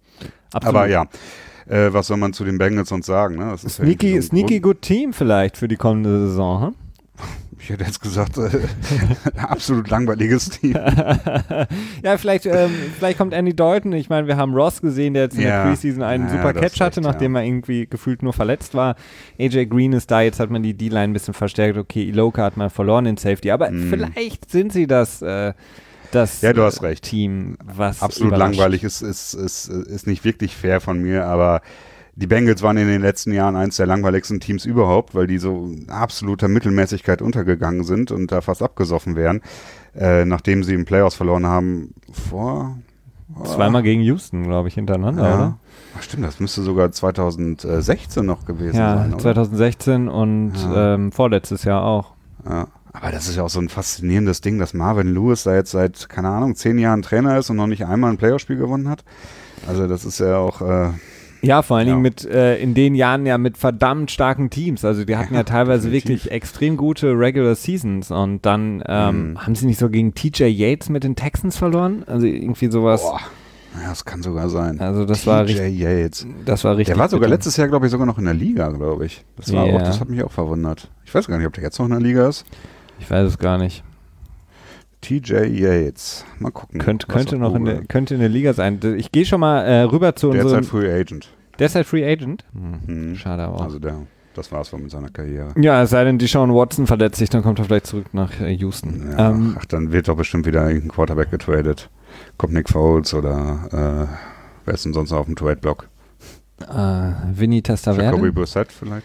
Absolut. Aber ja, was soll man zu den Bengals sonst sagen? Ne? Das ist sneaky good Team vielleicht für die kommende Saison, hm? Ich hätte jetzt gesagt, absolut langweiliges Team. Ja, vielleicht kommt Andy Dalton. Ich meine, wir haben Ross gesehen, der jetzt in der Preseason einen super Catch hatte, nachdem er irgendwie gefühlt nur verletzt war. AJ Green ist da, jetzt hat man die D-Line ein bisschen verstärkt. Okay, Iloka hat man verloren in Safety, aber vielleicht sind sie das du hast recht. Team, was absolut langweilig ist nicht wirklich fair von mir, aber die Bengals waren in den letzten Jahren eines der langweiligsten Teams überhaupt, weil die so absoluter Mittelmäßigkeit untergegangen sind und da fast abgesoffen wären, nachdem sie im Playoffs verloren haben zweimal gegen Houston, glaube ich, hintereinander, oder? Ach, stimmt, das müsste sogar 2016 noch gewesen sein, oder? 2016 und vorletztes Jahr auch. Ja. Aber das ist ja auch so ein faszinierendes Ding, dass Marvin Lewis da jetzt seit, keine Ahnung, 10 Jahren Trainer ist und noch nicht einmal ein Playoff-Spiel gewonnen hat. Also das ist ja auch ja, vor allen Dingen mit in den Jahren ja mit verdammt starken Teams. Also die hatten ja teilweise definitiv wirklich extrem gute Regular Seasons und dann haben sie nicht so gegen TJ Yates mit den Texans verloren? Also irgendwie sowas. Boah. Ja, das kann sogar sein. Also das TJ war richtig. Yates. Das war richtig. Der war sogar letztes Jahr, glaube ich, sogar noch in der Liga, glaube ich. Das hat mich auch verwundert. Ich weiß gar nicht, ob der jetzt noch in der Liga ist. Ich weiß es gar nicht. TJ Yates. Mal gucken. Könnte in der Liga sein. Ich gehe schon mal rüber zu unserem... Der ist halt Free Agent. Der ist halt Free Agent? Schade aber auch. Also das war's wohl mit seiner Karriere. Ja, es sei denn, Deshaun Watson verletzt sich, dann kommt er vielleicht zurück nach Houston. Ja, dann wird doch bestimmt wieder ein Quarterback getradet. Kommt Nick Foles oder wer ist denn sonst noch auf dem Trade-Block? Vinny Testaverde. Jacoby Brissett vielleicht.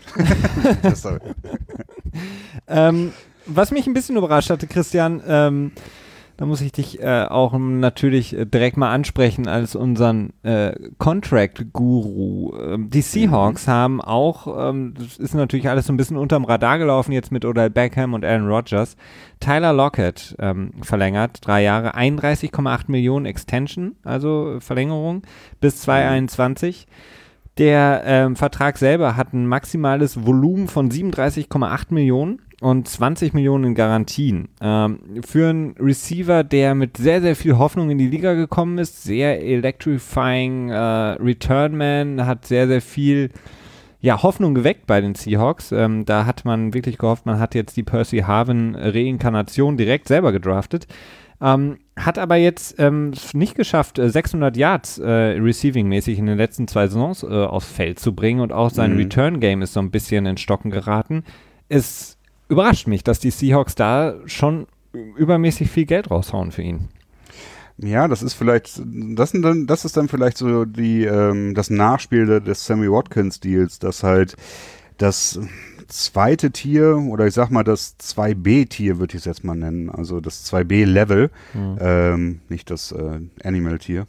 Was mich ein bisschen überrascht hatte, Christian, da muss ich dich auch natürlich direkt mal ansprechen als unseren Contract-Guru. Die Seahawks haben auch, das ist natürlich alles so ein bisschen unterm Radar gelaufen jetzt mit Odell Beckham und Aaron Rodgers, Tyler Lockett verlängert, 3 Jahre, 31,8 Millionen Extension, also Verlängerung bis 2021. Der Vertrag selber hat ein maximales Volumen von 37,8 Millionen und 20 Millionen in Garantien. Für einen Receiver, der mit sehr, sehr viel Hoffnung in die Liga gekommen ist, sehr electrifying Returnman, hat sehr, sehr viel Hoffnung geweckt bei den Seahawks. Da hat man wirklich gehofft, man hat jetzt die Percy Harvin Reinkarnation direkt selber gedraftet. Hat aber jetzt nicht geschafft, 600 Yards Receiving-mäßig in den letzten 2 Saisons aufs Feld zu bringen und auch sein Return-Game ist so ein bisschen in Stocken geraten. Es überrascht mich, dass die Seahawks da schon übermäßig viel Geld raushauen für ihn. Ja, das ist vielleicht, das ist dann vielleicht so das Nachspiel des Sammy Watkins-Deals, dass halt das zweite Tier oder ich sag mal das 2B-Tier würde ich es jetzt mal nennen, also das 2B-Level, nicht das Animal-Tier,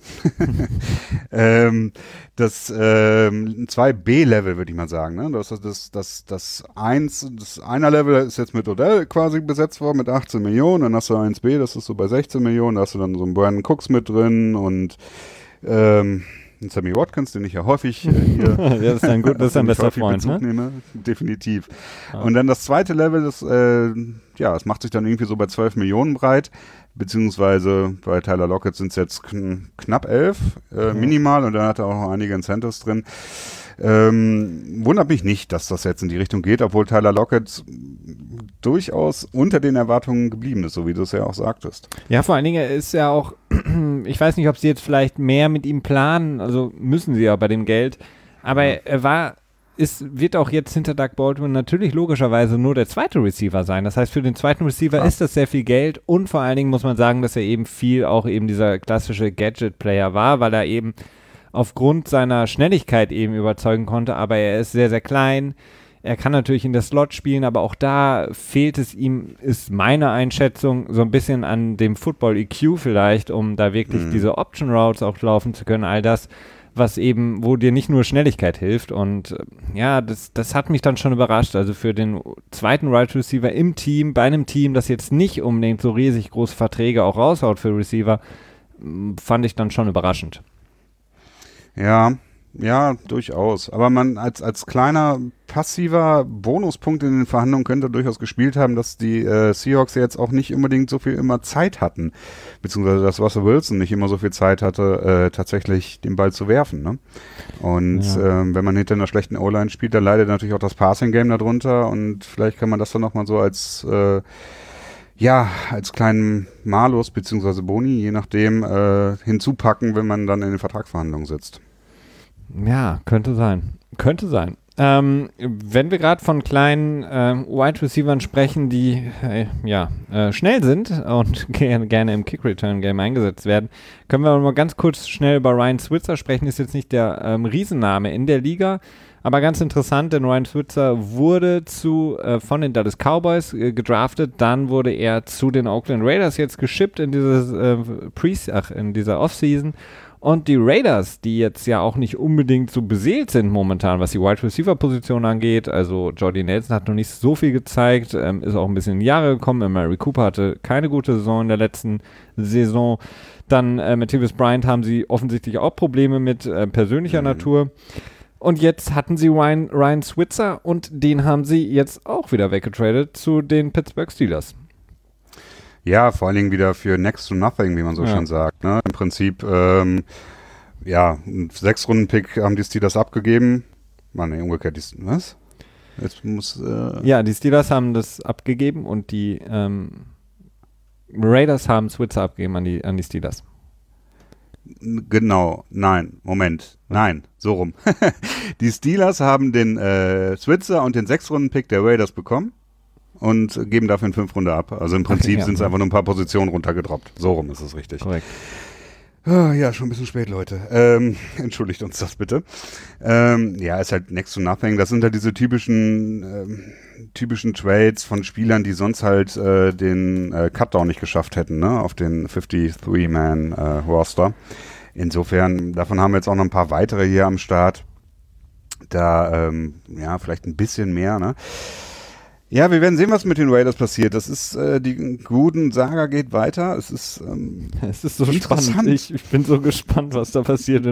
das 2B-Level würde ich mal sagen, ne? Das Einer-Level ist jetzt mit Odell quasi besetzt worden mit 18 Millionen, dann hast du 1B, das ist so bei 16 Millionen, da hast du dann so einen Brandon Cooks mit drin und Sammy Watkins, den ich ja häufig hier das ist ein bester Freund, Bezug nehme. Definitiv. Ah. Und dann das zweite Level, das macht sich dann irgendwie so bei 12 Millionen breit, beziehungsweise bei Tyler Lockett sind es jetzt knapp 11 minimal und dann hat er auch noch einige Incentives drin. Wundert mich nicht, dass das jetzt in die Richtung geht, obwohl Tyler Lockett durchaus unter den Erwartungen geblieben ist, so wie du es ja auch sagtest. Ja, vor allen Dingen ist ja auch, ich weiß nicht, ob sie jetzt vielleicht mehr mit ihm planen, also müssen sie ja bei dem Geld, aber er wird auch jetzt hinter Doug Baldwin natürlich logischerweise nur der zweite Receiver sein. Das heißt, für den zweiten Receiver ist das sehr viel Geld und vor allen Dingen muss man sagen, dass er eben viel auch eben dieser klassische Gadget-Player war, weil er eben aufgrund seiner Schnelligkeit eben überzeugen konnte, aber er ist sehr, sehr klein. Er kann natürlich in der Slot spielen, aber auch da fehlt es ihm, ist meine Einschätzung, so ein bisschen an dem Football-EQ vielleicht, um da wirklich diese Option-Routes auch laufen zu können. All das, was eben, wo dir nicht nur Schnelligkeit hilft. Und das hat mich dann schon überrascht. Also für den zweiten Wide Receiver im Team, bei einem Team, das jetzt nicht unbedingt so riesig große Verträge auch raushaut für Receiver, fand ich dann schon überraschend. Ja, Ja, durchaus. Aber man als kleiner passiver Bonuspunkt in den Verhandlungen könnte durchaus gespielt haben, dass die Seahawks jetzt auch nicht unbedingt so viel immer Zeit hatten, beziehungsweise dass Russell Wilson nicht immer so viel Zeit hatte, tatsächlich den Ball zu werfen. Ne? Und wenn man hinter einer schlechten O-Line spielt, dann leidet natürlich auch das Passing-Game darunter und vielleicht kann man das dann nochmal so als kleinen Malus beziehungsweise Boni, je nachdem, hinzupacken, wenn man dann in den Vertragsverhandlungen sitzt. Ja, könnte sein. Wenn wir gerade von kleinen Wide Receivern sprechen, die schnell sind und gerne im Kick-Return-Game eingesetzt werden, können wir mal ganz kurz schnell über Ryan Switzer sprechen. Ist jetzt nicht der Riesenname in der Liga, aber ganz interessant, denn Ryan Switzer wurde von den Dallas Cowboys gedraftet, dann wurde er zu den Oakland Raiders jetzt geschippt in dieser Offseason. Und die Raiders, die jetzt ja auch nicht unbedingt so beseelt sind momentan, was die Wide Receiver Position angeht, also Jordy Nelson hat noch nicht so viel gezeigt, ist auch ein bisschen in die Jahre gekommen, Mary Cooper hatte keine gute Saison in der letzten Saison, dann Martavis Bryant haben sie offensichtlich auch Probleme mit persönlicher Natur. Und jetzt hatten sie Ryan Switzer und den haben sie jetzt auch wieder weggetradet zu den Pittsburgh Steelers. Ja, vor allen Dingen wieder für next to nothing, wie man so schön sagt. Ne? Im Prinzip, einen 6-Runden-Pick haben die Steelers abgegeben. Umgekehrt, was? Jetzt muss, die Steelers haben das abgegeben und die Raiders haben Switzer abgegeben an die Steelers. Genau, nein, so rum. Die Steelers haben den Switzer und den 6-Runden-Pick der Raiders bekommen. Und geben dafür in 5 Runden ab. Also im Prinzip sind es einfach nur ein paar Positionen runtergedroppt. So rum ist es richtig. Korrekt. Ja, schon ein bisschen spät, Leute. Entschuldigt uns das bitte. Ist halt next to nothing. Das sind halt diese typischen Trades von Spielern, die sonst halt den Cutdown nicht geschafft hätten, ne? Auf den 53-Man-Roster. Insofern, davon haben wir jetzt auch noch ein paar weitere hier am Start. Da, vielleicht ein bisschen mehr, ne? Ja, wir werden sehen, was mit den Raiders passiert. Das ist, die guten Saga geht weiter. Es ist so spannend. Ich bin so gespannt, was da passiert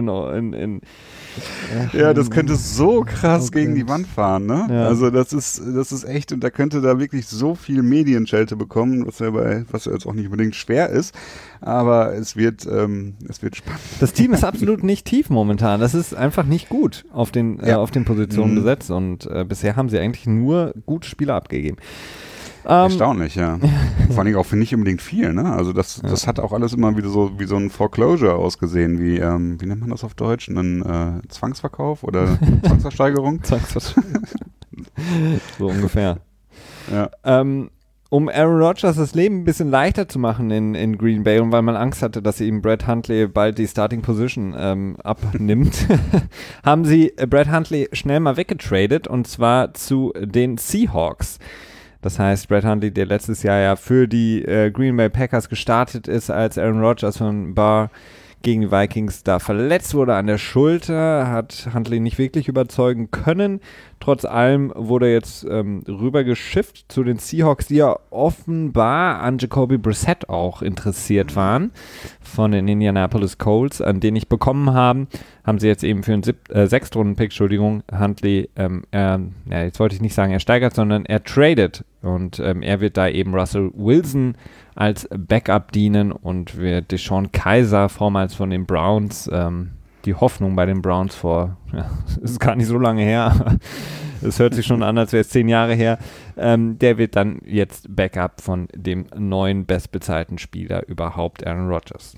ja, das könnte so krass gegen die Wand fahren, ne? Ja. Also das ist echt, und da könnte da wirklich so viel Medienschelte bekommen, was ja jetzt auch nicht unbedingt schwer ist, aber es wird spannend. Das Team ist absolut nicht tief momentan. Das ist einfach nicht gut auf den Positionen besetzt und bisher haben sie eigentlich nur gute Spieler abgegeben. Erstaunlich, ja. Vor allem auch für nicht unbedingt viel, ne? Also das hat auch alles immer wieder so wie so ein Foreclosure ausgesehen, wie nennt man das auf Deutsch? Ein Zwangsverkauf oder Zwangsversteigerung? Zwangsversteigerung. So ungefähr. Ja. Um Aaron Rodgers das Leben ein bisschen leichter zu machen in Green Bay und weil man Angst hatte, dass ihm Brett Hundley bald die Starting Position abnimmt, haben sie Brett Hundley schnell mal weggetradet und zwar zu den Seahawks. Das heißt, Brett Hundley, der letztes Jahr ja für die Green Bay Packers gestartet ist, als Aaron Rodgers von Barr gegen die Vikings da verletzt wurde an der Schulter, hat Hundley nicht wirklich überzeugen können. Trotz allem wurde er jetzt rübergeschifft zu den Seahawks, die ja offenbar an Jacoby Brissett auch interessiert waren, von den Indianapolis Colts, an den ich bekommen haben sie jetzt eben für einen 6-Runden-Pick, Hundley, jetzt wollte ich nicht sagen, er steigert, sondern er tradet und er wird da eben Russell Wilson als Backup dienen und wird Deshaun Kaiser, vormals von den Browns, die Hoffnung bei den Browns ist gar nicht so lange her, aber es hört sich schon an, als wäre es 10 Jahre her, der wird dann jetzt Backup von dem neuen bestbezahlten Spieler überhaupt, Aaron Rodgers.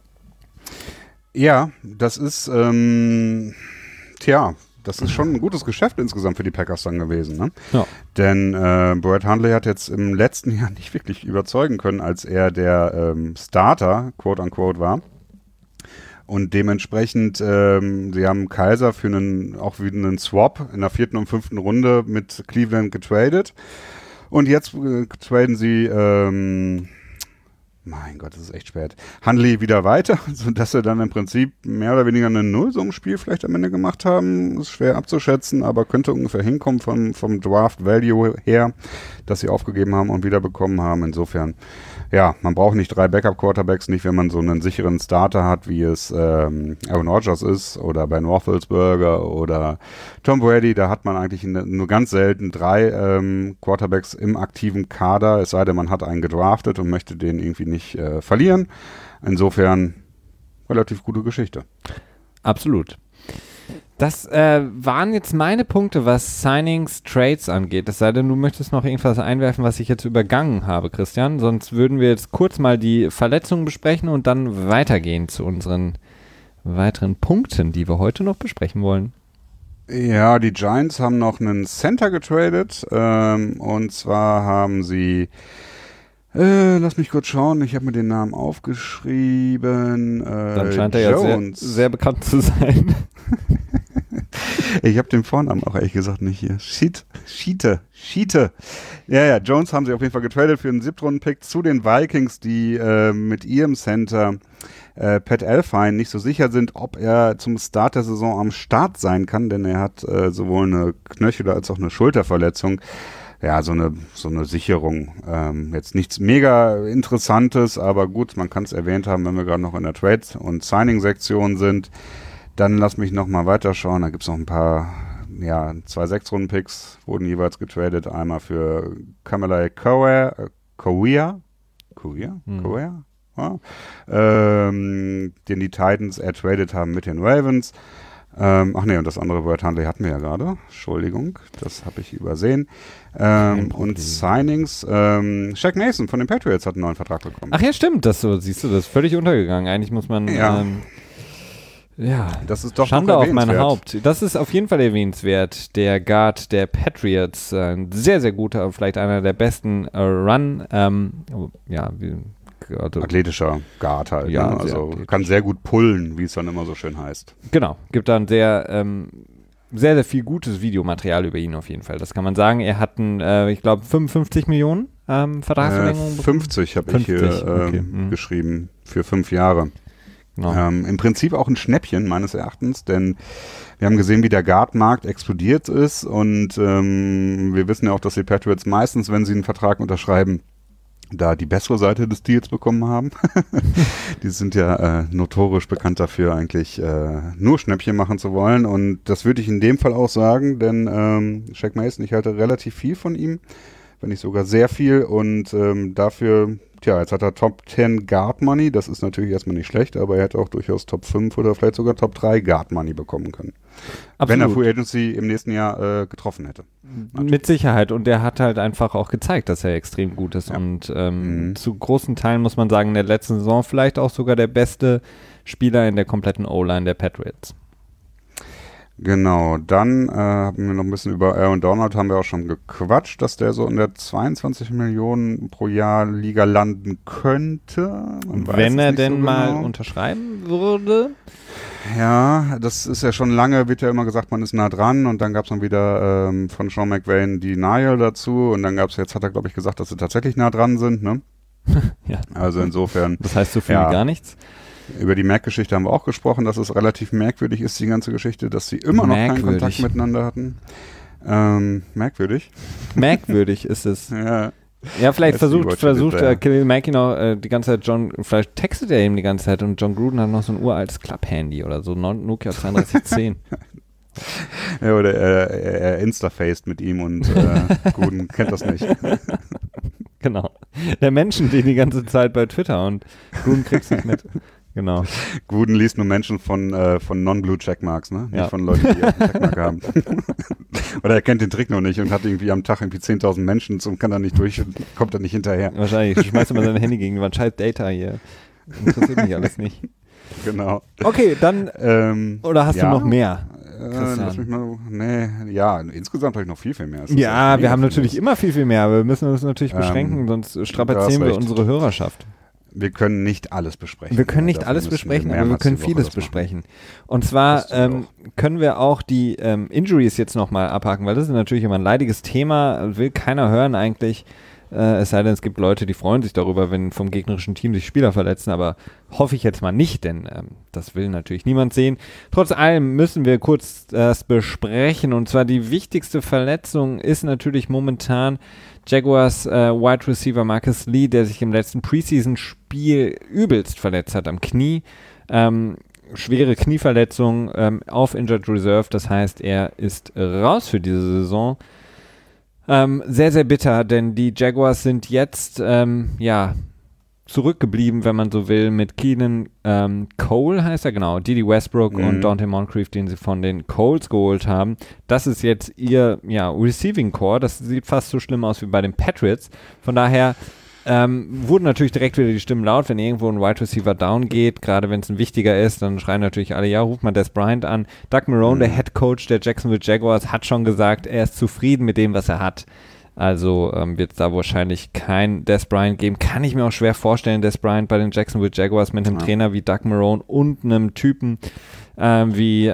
Ja, das ist, das ist schon ein gutes Geschäft insgesamt für die Packers dann gewesen, ne? Ja. Denn Brett Hundley hat jetzt im letzten Jahr nicht wirklich überzeugen können, als er der Starter, quote unquote, war. Und dementsprechend, sie haben Kaiser für auch wieder einen Swap in der 4. und 5. Runde mit Cleveland getradet. Und jetzt traden sie Mein Gott, das ist echt spät. Hundley wieder weiter, sodass sie dann im Prinzip mehr oder weniger ein Nullsummenspiel vielleicht am Ende gemacht haben. Ist schwer abzuschätzen, aber könnte ungefähr hinkommen vom Draft Value her, dass sie aufgegeben haben und wieder bekommen haben. Insofern, ja, man braucht nicht 3 Backup-Quarterbacks, nicht wenn man so einen sicheren Starter hat, wie es Aaron Rodgers ist oder Ben Roethlisberger oder Tom Brady. Da hat man eigentlich nur ganz selten 3 Quarterbacks im aktiven Kader, es sei denn, man hat einen gedraftet und möchte den irgendwie nicht verlieren. Insofern relativ gute Geschichte. Absolut. Das waren jetzt meine Punkte, was Signings, Trades angeht. Es sei denn, du möchtest noch irgendwas einwerfen, was ich jetzt übergangen habe, Christian. Sonst würden wir jetzt kurz mal die Verletzungen besprechen und dann weitergehen zu unseren weiteren Punkten, die wir heute noch besprechen wollen. Ja, die Giants haben noch einen Center getradet. Und zwar haben sie lass mich kurz schauen, ich habe mir den Namen aufgeschrieben. Dann scheint er ja sehr, sehr bekannt zu sein. Ich habe den Vornamen auch ehrlich gesagt nicht hier. Schiete. Ja, Jones haben sie auf jeden Fall getradet für einen 7-Runden-Pick zu den Vikings, die mit ihrem Center Pat Elflein nicht so sicher sind, ob er zum Start der Saison am Start sein kann, denn er hat sowohl eine Knöchel- als auch eine Schulterverletzung. Ja, so eine Sicherung. Jetzt nichts mega Interessantes, aber gut, man kann es erwähnt haben, wenn wir gerade noch in der Trade- und Signing-Sektion sind. Dann lass mich noch mal weiterschauen. Da gibt es noch ein paar, 2 6-Runden-Picks wurden jeweils getradet. Einmal für Kamalei Kowia, ja, den die Titans ertradet haben mit den Ravens. Und das andere Word Hundley hatten wir ja gerade. Entschuldigung, das habe ich übersehen. Und Signings. Shaq Mason von den Patriots hat einen neuen Vertrag bekommen. Ach ja, stimmt. Das so, siehst du, das ist völlig untergegangen. Eigentlich muss man... das ist doch Schande auf mein Haupt. Das ist auf jeden Fall erwähnenswert. Der Guard der Patriots, ein sehr, sehr guter, vielleicht einer der besten athletischer Guard halt. Ja, ne? Also kann sehr gut pullen, wie es dann immer so schön heißt. Genau, gibt dann sehr, sehr viel gutes Videomaterial über ihn auf jeden Fall. Das kann man sagen. Er hat ich glaube, 55 Millionen Vertragsverlängerung bekommen. 50 habe ich hier geschrieben für 5 Jahre. Genau. Im Prinzip auch ein Schnäppchen meines Erachtens, denn wir haben gesehen, wie der Guard-Markt explodiert ist und wir wissen ja auch, dass die Patriots meistens, wenn sie einen Vertrag unterschreiben, da die bessere Seite des Deals bekommen haben. Die sind ja notorisch bekannt dafür, eigentlich nur Schnäppchen machen zu wollen und das würde ich in dem Fall auch sagen, denn Shaq Mason, ich halte relativ viel von ihm, wenn nicht sogar sehr viel und dafür... jetzt hat er Top 10 Guard Money, das ist natürlich erstmal nicht schlecht, aber er hätte auch durchaus Top 5 oder vielleicht sogar Top 3 Guard Money bekommen können. Absolut. Wenn er Free Agency im nächsten Jahr getroffen hätte. Mit Sicherheit und der hat halt einfach auch gezeigt, dass er extrem gut ist und zu großen Teilen muss man sagen, in der letzten Saison vielleicht auch sogar der beste Spieler in der kompletten O-Line der Patriots. Genau, dann haben wir noch ein bisschen über Aaron Donald, haben wir auch schon gequatscht, dass der so in der 22 Millionen pro Jahr Liga landen könnte. Wenn er denn so mal unterschreiben würde? Ja, das ist ja schon lange, wird ja immer gesagt, man ist nah dran und dann gab es dann wieder von Sean McVay Denial dazu und dann jetzt hat er glaube ich gesagt, dass sie tatsächlich nah dran sind, ne? Ja. Also insofern. Das heißt so viel wie gar nichts? Über die Mac-Geschichte haben wir auch gesprochen, dass es relativ merkwürdig ist, die ganze Geschichte, dass sie immer noch keinen Kontakt miteinander hatten. Merkwürdig. Merkwürdig ist es. Ja, vielleicht versucht Khalil Mack ihn auch die ganze Zeit, vielleicht textet er ihm die ganze Zeit und John Gruden hat noch so ein uraltes Club-Handy oder so, Nokia 3210. Ja, oder er Insta-faced mit ihm und Gruden kennt das nicht. Genau. Der Menschen, die ganze Zeit bei Twitter und Gruden kriegt es nicht mit. Genau. Gruden liest nur Menschen von Non-Blue Checkmarks, ne? Nicht von Leuten, die einen Checkmark haben. Oder er kennt den Trick noch nicht und hat irgendwie am Tag irgendwie 10.000 Menschen und kann da nicht durch und kommt da nicht hinterher. Wahrscheinlich. Schmeißt immer sein Handy gegen die Wand. Scheiß Data hier. Interessiert mich alles nicht. Genau. Okay, dann, oder hast du noch mehr? Lass mich mal, insgesamt habe ich noch viel mehr. Ja, wir haben natürlich immer viel mehr, aber wir müssen uns natürlich beschränken, sonst strapazieren wir unsere Hörerschaft. Wir können nicht alles besprechen. Wir können nicht alles besprechen, aber wir können vieles besprechen. Und zwar können wir auch die Injuries jetzt nochmal abhaken, weil das ist natürlich immer ein leidiges Thema, will keiner hören eigentlich. Es sei denn, es gibt Leute, die freuen sich darüber, wenn vom gegnerischen Team sich Spieler verletzen, aber hoffe ich jetzt mal nicht, denn das will natürlich niemand sehen. Trotz allem müssen wir kurz das besprechen, und zwar die wichtigste Verletzung ist natürlich momentan Jaguars Wide Receiver Marcus Lee, der sich im letzten Preseason-Spiel übelst verletzt hat am Knie. Schwere Knieverletzung auf Injured Reserve, das heißt, er ist raus für diese Saison. Sehr, sehr bitter, denn die Jaguars sind jetzt zurückgeblieben, wenn man so will, mit Keenan Cole, heißt er, genau, Dede Westbrook und Dante Moncrief, den sie von den Colts geholt haben. Das ist jetzt ihr Receiving Core, das sieht fast so schlimm aus wie bei den Patriots. Von daher wurden natürlich direkt wieder die Stimmen laut, wenn irgendwo ein Wide Receiver down geht, gerade wenn es ein wichtiger ist, dann schreien natürlich alle, ja, ruf mal Des Bryant an. Doug Marrone, der Head Coach der Jacksonville Jaguars, hat schon gesagt, er ist zufrieden mit dem, was er hat. Also wird es da wahrscheinlich kein Des Bryant geben. Kann ich mir auch schwer vorstellen, Des Bryant bei den Jacksonville Jaguars mit einem Trainer wie Doug Marrone und einem Typen wie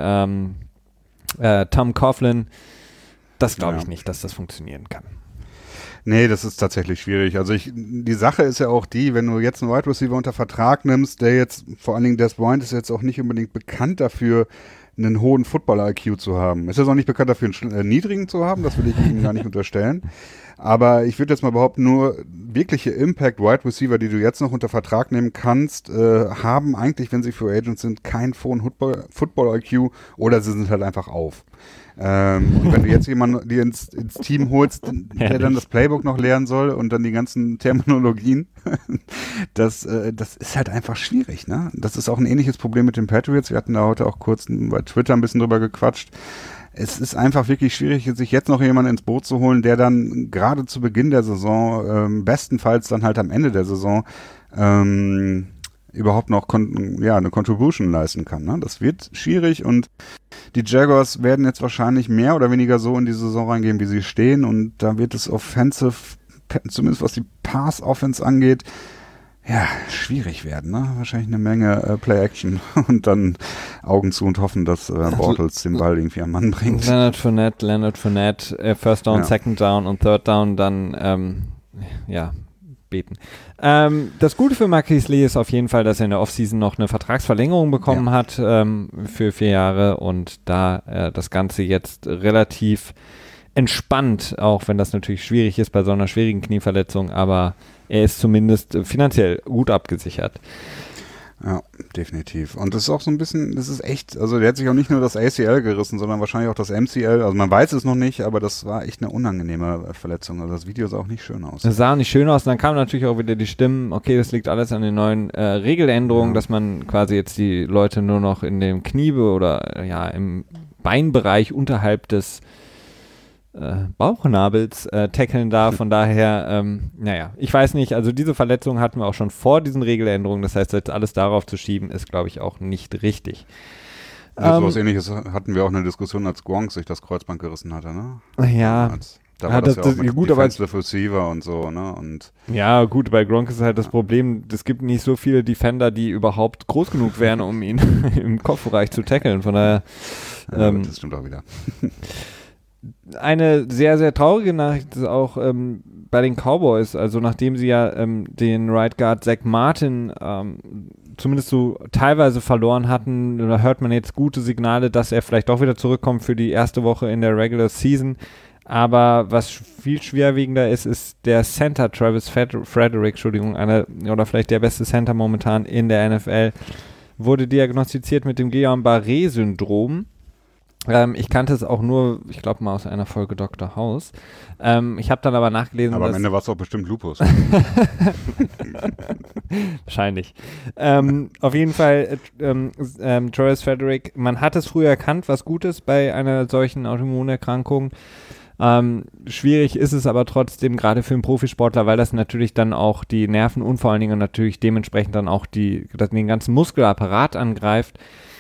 Tom Coughlin. Das glaube ich nicht, dass das funktionieren kann. Nee, das ist tatsächlich schwierig. Also die Sache ist ja auch die, wenn du jetzt einen Wide Receiver unter Vertrag nimmst, der jetzt, vor allen Dingen Des Bryant ist jetzt auch nicht unbedingt bekannt dafür, einen hohen Football-IQ zu haben. Ist jetzt auch nicht bekannt dafür, einen niedrigen zu haben, das will ich ihm gar nicht unterstellen. Aber ich würde jetzt mal behaupten, nur wirkliche Impact-Wide Receiver, die du jetzt noch unter Vertrag nehmen kannst, haben eigentlich, wenn sie Free Agents sind, keinen hohen Football-IQ oder sie sind halt einfach auf. Und wenn du jetzt jemanden dir ins Team holst, der dann das Playbook noch lernen soll und dann die ganzen Terminologien, das ist halt einfach schwierig, ne? Das ist auch ein ähnliches Problem mit den Patriots. Wir hatten da heute auch kurz bei Twitter ein bisschen drüber gequatscht. Es ist einfach wirklich schwierig, sich jetzt noch jemanden ins Boot zu holen, der dann gerade zu Beginn der Saison, bestenfalls dann halt am Ende der Saison, überhaupt noch eine Contribution leisten kann. Ne? Das wird schwierig und die Jaguars werden jetzt wahrscheinlich mehr oder weniger so in die Saison reingehen, wie sie stehen, und da wird es offensive, zumindest was die Pass-Offense angeht, ja, schwierig werden. Ne? Wahrscheinlich eine Menge Play-Action und dann Augen zu und hoffen, dass Bortles den Ball irgendwie am Mann bringt. Leonard Fournette, First Down, Second Down und Third Down dann, beten. Das Gute für Marquise Lee ist auf jeden Fall, dass er in der Offseason noch eine Vertragsverlängerung bekommen hat für 4 Jahre und da das Ganze jetzt relativ entspannt, auch wenn das natürlich schwierig ist bei so einer schwierigen Knieverletzung, aber er ist zumindest finanziell gut abgesichert. Ja, definitiv. Und das ist auch so ein bisschen, das ist echt, also der hat sich auch nicht nur das ACL gerissen, sondern wahrscheinlich auch das MCL. Also man weiß es noch nicht, aber das war echt eine unangenehme Verletzung. Also das Video sah auch nicht schön aus. Es sah nicht schön aus. Und dann kamen natürlich auch wieder die Stimmen, okay, das liegt alles an den neuen Regeländerungen, dass man quasi jetzt die Leute nur noch in dem Knie oder im Beinbereich unterhalb des Bauchnabels tackeln darf. Von daher, ich weiß nicht, also diese Verletzung hatten wir auch schon vor diesen Regeländerungen, das heißt, jetzt alles darauf zu schieben, ist, glaube ich, auch nicht richtig. So was Ähnliches hatten wir auch eine Diskussion, als Gronk sich das Kreuzband gerissen hatte, ne? Ja. Da war das ja auch mit gut, Defensive Receiver und so, ne? Und ja, gut, bei Gronk ist halt das Problem, es gibt nicht so viele Defender, die überhaupt groß genug wären, um ihn im Kopfbereich zu tackeln, von daher das stimmt auch wieder. Eine sehr, sehr traurige Nachricht ist auch bei den Cowboys, also nachdem sie ja den Right Guard Zach Martin zumindest so teilweise verloren hatten, da hört man jetzt gute Signale, dass er vielleicht doch wieder zurückkommt für die erste Woche in der Regular Season, aber was viel schwerwiegender ist der Center Travis Frederick, einer oder vielleicht der beste Center momentan in der NFL, wurde diagnostiziert mit dem Guillain-Barré-Syndrom. Ich kannte es auch nur, ich glaube mal aus einer Folge Dr. House. Ich habe dann aber nachgelesen, aber am Ende war es auch bestimmt Lupus. Wahrscheinlich. Auf jeden Fall, Travis Frederick, man hat es früher erkannt, was gut ist bei einer solchen Autoimmunerkrankung. Schwierig ist es aber trotzdem, gerade für einen Profisportler, weil das natürlich dann auch die Nerven und vor allen Dingen natürlich dementsprechend dann auch den ganzen Muskelapparat angreift.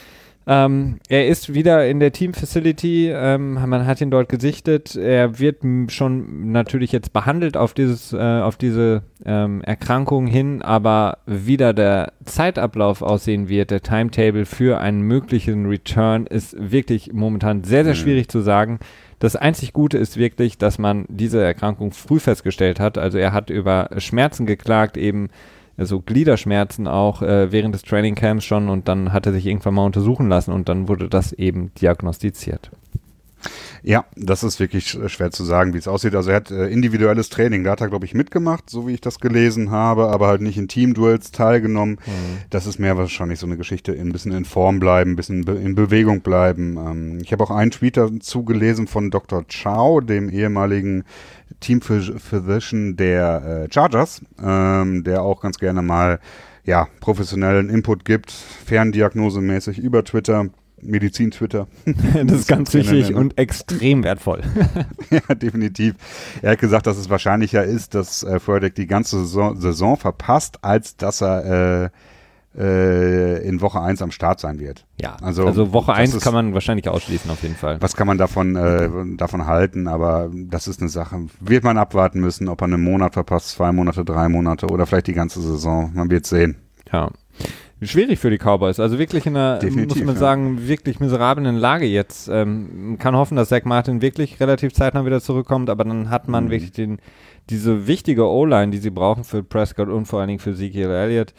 Er ist wieder in der Team-Facility, man hat ihn dort gesichtet, er wird schon natürlich jetzt behandelt auf diese Erkrankung hin, aber wie da der Zeitablauf aussehen wird, der Timetable für einen möglichen Return ist wirklich momentan sehr, sehr schwierig zu sagen. Das einzig Gute ist wirklich, dass man diese Erkrankung früh festgestellt hat, also er hat über Schmerzen geklagt, eben so Gliederschmerzen auch während des Trainingcamps schon und dann hat er sich irgendwann mal untersuchen lassen und dann wurde das eben diagnostiziert. Ja, das ist wirklich schwer zu sagen, wie es aussieht. Also er hat individuelles Training, da hat er, glaube ich, mitgemacht, so wie ich das gelesen habe, aber halt nicht in Teamduels teilgenommen. Das ist mehr wahrscheinlich so eine Geschichte, ein bisschen in Form bleiben, ein bisschen in Bewegung bleiben. Ich habe auch einen Tweet dazu gelesen von Dr. Chow, dem ehemaligen Team Physician der Chargers, der auch ganz gerne mal professionellen Input gibt, ferndiagnosemäßig über Twitter. Medizin-Twitter. Das ist ganz wichtig und extrem wertvoll. Ja, definitiv. Er hat gesagt, dass es wahrscheinlicher ist, dass Furtick die ganze Saison verpasst, als dass er in Woche 1 am Start sein wird. Ja, also Woche 1 kann man wahrscheinlich ausschließen auf jeden Fall. Was kann man davon halten, aber das ist eine Sache. Wird man abwarten müssen, ob er einen Monat verpasst, 2 Monate, 3 Monate oder vielleicht die ganze Saison. Man wird sehen. Ja. Schwierig für die Cowboys, also wirklich in einer, muss man sagen, wirklich miserablen Lage jetzt. Man kann hoffen, dass Zach Martin wirklich relativ zeitnah wieder zurückkommt, aber dann hat man wirklich diese wichtige O-Line, die sie brauchen für Prescott und vor allen Dingen für Ezekiel Elliott,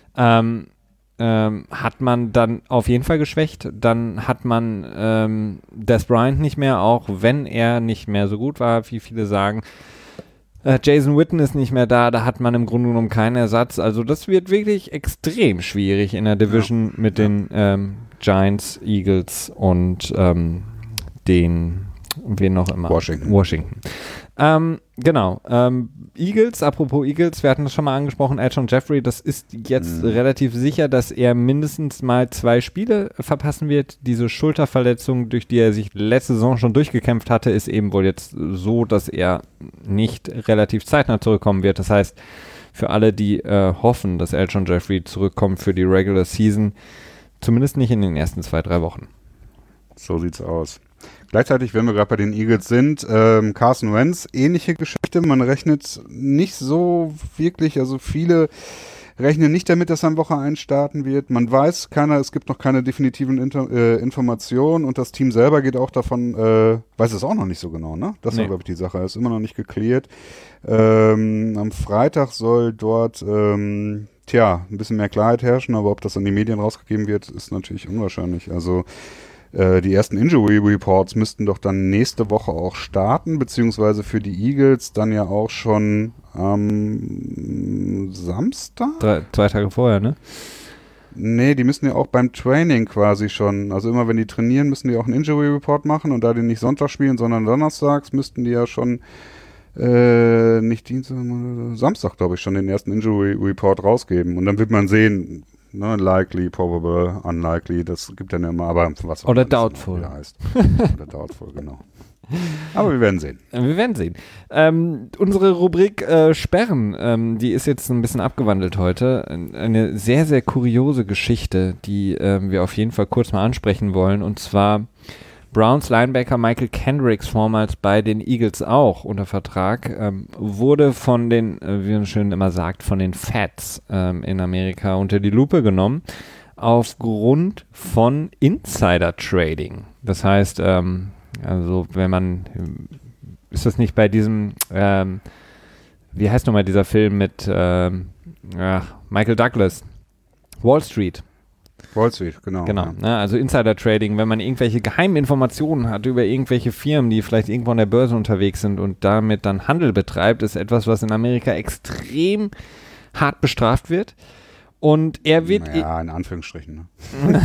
hat man dann auf jeden Fall geschwächt. Dann hat man Des Bryant nicht mehr, auch wenn er nicht mehr so gut war, wie viele sagen. Jason Witten ist nicht mehr da hat man im Grunde genommen keinen Ersatz. Also das wird wirklich extrem schwierig in der Division mit den Giants, Eagles und wen noch immer? Washington. Genau. Eagles, apropos Eagles, wir hatten das schon mal angesprochen, Alshon Jeffrey, das ist jetzt relativ sicher, dass er mindestens mal 2 Spiele verpassen wird. Diese Schulterverletzung, durch die er sich letzte Saison schon durchgekämpft hatte, ist eben wohl jetzt so, dass er nicht relativ zeitnah zurückkommen wird. Das heißt, für alle, die hoffen, dass Alshon Jeffrey zurückkommt für die Regular Season, zumindest nicht in den ersten 2-3 Wochen. So sieht's aus. Gleichzeitig, wenn wir gerade bei den Eagles sind, Carson Wentz, ähnliche Geschichte. Man rechnet nicht so wirklich, also viele rechnen nicht damit, dass er in Woche 1 starten wird. Man weiß es gibt noch keine definitiven Informationen und das Team selber geht auch davon, weiß es auch noch nicht so genau, ne? Das ist, glaube ich, die Sache. Ist immer noch nicht geklärt. Am Freitag soll dort ein bisschen mehr Klarheit herrschen, aber ob das an die Medien rausgegeben wird, ist natürlich unwahrscheinlich. Also die ersten Injury Reports müssten doch dann nächste Woche auch starten, beziehungsweise für die Eagles dann ja auch schon am Samstag? 2 Tage vorher, ne? Nee, die müssen ja auch beim Training quasi schon, also immer wenn die trainieren, müssen die auch einen Injury Report machen und da die nicht Sonntag spielen, sondern donnerstags, müssten die ja schon nicht Dienstag, Samstag, glaube ich, schon den ersten Injury Report rausgeben und dann wird man sehen, ne, likely, probable, unlikely, das gibt dann immer, aber was oder doubtful heißt. Oder doubtful, genau. Aber wir werden sehen. Wir werden sehen. Unsere Rubrik Sperren, die ist jetzt ein bisschen abgewandelt heute. Eine sehr, sehr kuriose Geschichte, die wir auf jeden Fall kurz mal ansprechen wollen. Und zwar Browns Linebacker Michael Kendricks, vormals bei den Eagles auch unter Vertrag, wurde von den, wie man schön immer sagt, von den Feds in Amerika unter die Lupe genommen aufgrund von Insider-Trading. Das heißt, also wenn man, ist das nicht bei diesem, wie heißt nochmal dieser Film mit Michael Douglas, Wall Street, genau. Ja. Ne, also Insider-Trading, wenn man irgendwelche geheimen Informationen hat über irgendwelche Firmen, die vielleicht irgendwo an der Börse unterwegs sind und damit dann Handel betreibt, ist etwas, was in Amerika extrem hart bestraft wird. Und er wird... Ja, in Anführungsstrichen. Ne?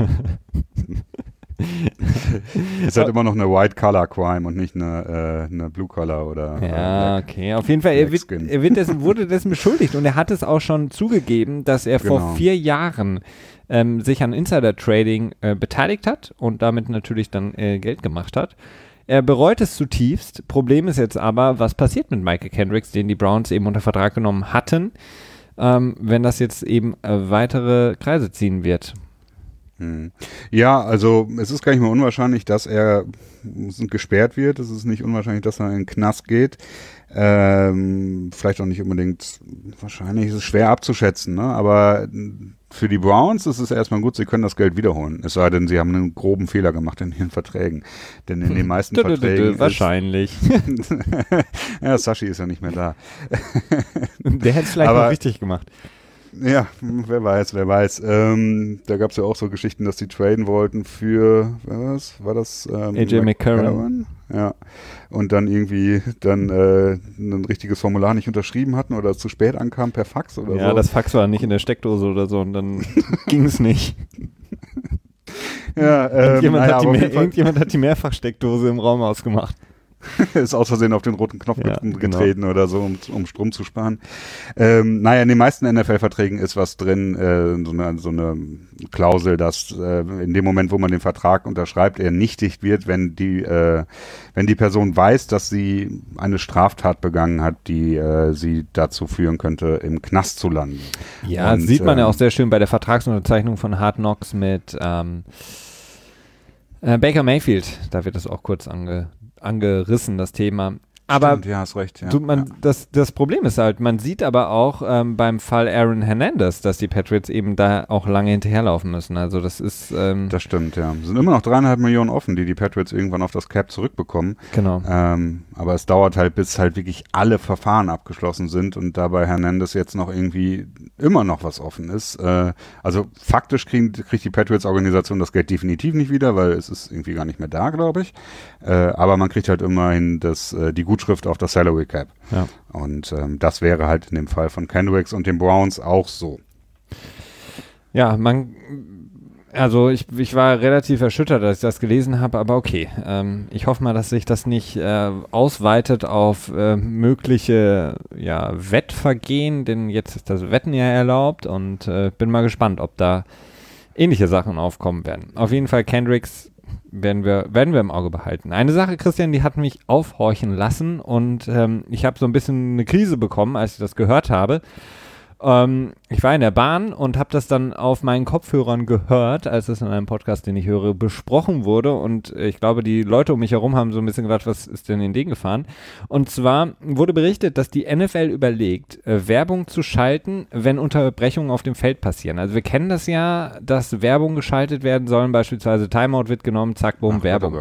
Ist halt immer noch eine White-Collar-Crime und nicht eine Blue-Collar oder ja, okay. Auf jeden Fall, wurde dessen beschuldigt und er hat es auch schon zugegeben, dass er vor 4 Jahren sich an Insider-Trading beteiligt hat und damit natürlich dann Geld gemacht hat. Er bereut es zutiefst. Problem ist jetzt aber, was passiert mit Michael Kendricks, den die Browns eben unter Vertrag genommen hatten, wenn das jetzt eben weitere Kreise ziehen wird. Ja, also es ist gar nicht mal unwahrscheinlich, dass er gesperrt wird. Es ist nicht unwahrscheinlich, dass er in den Knast geht. Vielleicht auch nicht unbedingt, wahrscheinlich ist es schwer abzuschätzen, ne? Aber für die Browns ist es erstmal gut, sie können das Geld wiederholen. Es sei denn, sie haben einen groben Fehler gemacht in ihren Verträgen. Denn in den meisten Verträgen wahrscheinlich. Ja, Sashi ist ja nicht mehr da. Der hätte es vielleicht noch richtig gemacht. Ja, wer weiß. Da gab es ja auch so Geschichten, dass die traden wollten für, war das? AJ McCarron. Ja, und dann irgendwie ein richtiges Formular nicht unterschrieben hatten oder zu spät ankam per Fax oder so. Ja, das Fax war nicht in der Steckdose oder so und dann ging es nicht. Ja, irgendjemand hat die Mehrfachsteckdose im Raum ausgemacht. Ist aus Versehen auf den roten Knopf getreten oder so, um Strom zu sparen. In den meisten NFL-Verträgen ist was drin, so eine Klausel, dass in dem Moment, wo man den Vertrag unterschreibt, er nichtig wird, wenn die Person weiß, dass sie eine Straftat begangen hat, die sie dazu führen könnte, im Knast zu landen. Ja, und, sieht man ja auch sehr schön bei der Vertragsunterzeichnung von Hard Knocks mit Baker Mayfield. Da wird das auch kurz angerissen, das Thema. Aber stimmt, ja, hast recht. Ja. Das Problem ist halt, man sieht aber auch beim Fall Aaron Hernandez, dass die Patriots eben da auch lange hinterherlaufen müssen. Also das ist... das stimmt, ja. Es sind immer noch 3,5 Millionen offen, die Patriots irgendwann auf das Cap zurückbekommen. Genau. Aber es dauert halt, bis halt wirklich alle Verfahren abgeschlossen sind und dabei Hernandez jetzt noch irgendwie immer noch was offen ist. Also faktisch kriegt die Patriots-Organisation das Geld definitiv nicht wieder, weil es ist irgendwie gar nicht mehr da, glaube ich. Aber man kriegt halt immerhin die Gutschrift auf das Salary Cap. Ja. Und das wäre halt in dem Fall von Kendricks und den Browns auch so. Ja, ich war relativ erschüttert, als ich das gelesen habe, aber okay. Ich hoffe mal, dass sich das nicht ausweitet auf mögliche Wettvergehen, denn jetzt ist das Wetten ja erlaubt und bin mal gespannt, ob da ähnliche Sachen aufkommen werden. Auf jeden Fall Kendricks werden wir im Auge behalten. Eine Sache, Christian, die hat mich aufhorchen lassen und ich habe so ein bisschen eine Krise bekommen, als ich das gehört habe. Ich war in der Bahn und habe das dann auf meinen Kopfhörern gehört, als es in einem Podcast, den ich höre, besprochen wurde und ich glaube, die Leute um mich herum haben so ein bisschen gedacht, was ist denn in den gefahren? Und zwar wurde berichtet, dass die NFL überlegt, Werbung zu schalten, wenn Unterbrechungen auf dem Feld passieren. Also wir kennen das ja, dass Werbung geschaltet werden sollen, beispielsweise Timeout wird genommen, zack, bumm, Werbung.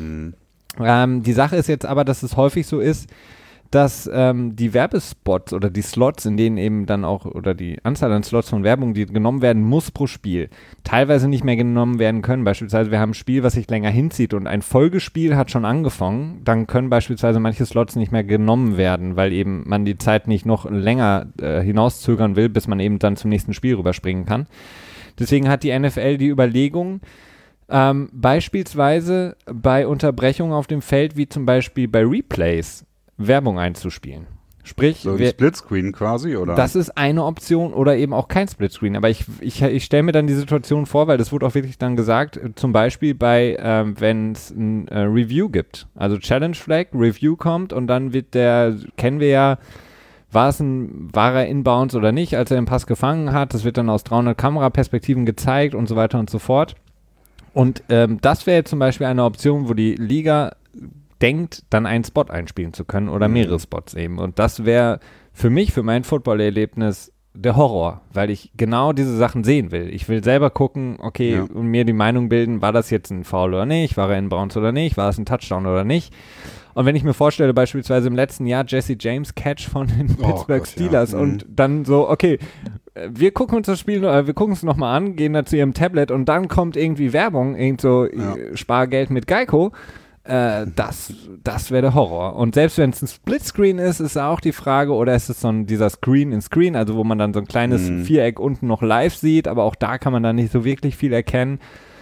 Die Sache ist jetzt aber, dass es häufig so ist, dass die Werbespots oder die Slots, in denen eben dann auch, oder die Anzahl an Slots von Werbung, die genommen werden muss pro Spiel, teilweise nicht mehr genommen werden können. Beispielsweise, wir haben ein Spiel, was sich länger hinzieht und ein Folgespiel hat schon angefangen, dann können beispielsweise manche Slots nicht mehr genommen werden, weil eben man die Zeit nicht noch länger hinauszögern will, bis man eben dann zum nächsten Spiel rüberspringen kann. Deswegen hat die NFL die Überlegung, beispielsweise bei Unterbrechungen auf dem Feld, wie zum Beispiel bei Replays, Werbung einzuspielen. Sprich, so ein Splitscreen quasi, oder? Das ist eine Option oder eben auch kein Splitscreen. Aber ich stelle mir dann die Situation vor, weil das wurde auch wirklich dann gesagt, zum Beispiel wenn es ein Review gibt. Also Challenge Flag, Review kommt und dann wird kennen wir ja, war er inbounds oder nicht, als er den Pass gefangen hat. Das wird dann aus 300 Kameraperspektiven gezeigt und so weiter und so fort. Und das wäre zum Beispiel eine Option, wo die Liga denkt, dann einen Spot einspielen zu können oder mehrere Spots eben. Und das wäre für mich, für mein Football-Erlebnis der Horror, weil ich genau diese Sachen sehen will. Ich will selber gucken, okay, und mir die Meinung bilden, war das jetzt ein Foul oder nicht, war er in Bounds oder nicht, war es ein Touchdown oder nicht. Und wenn ich mir vorstelle, beispielsweise im letzten Jahr Jesse James Catch von den Pittsburgh Steelers und dann so, okay, wir gucken uns das Spiel, wir gucken es nochmal an, gehen da zu ihrem Tablet und dann kommt irgendwie Werbung, Spargeld mit Geico. Das wäre der Horror. Und selbst wenn es ein Splitscreen ist auch die Frage, oder ist es dieser Screen-in-Screen, also wo man dann so ein kleines Viereck unten noch live sieht, aber auch da kann man dann nicht so wirklich viel erkennen.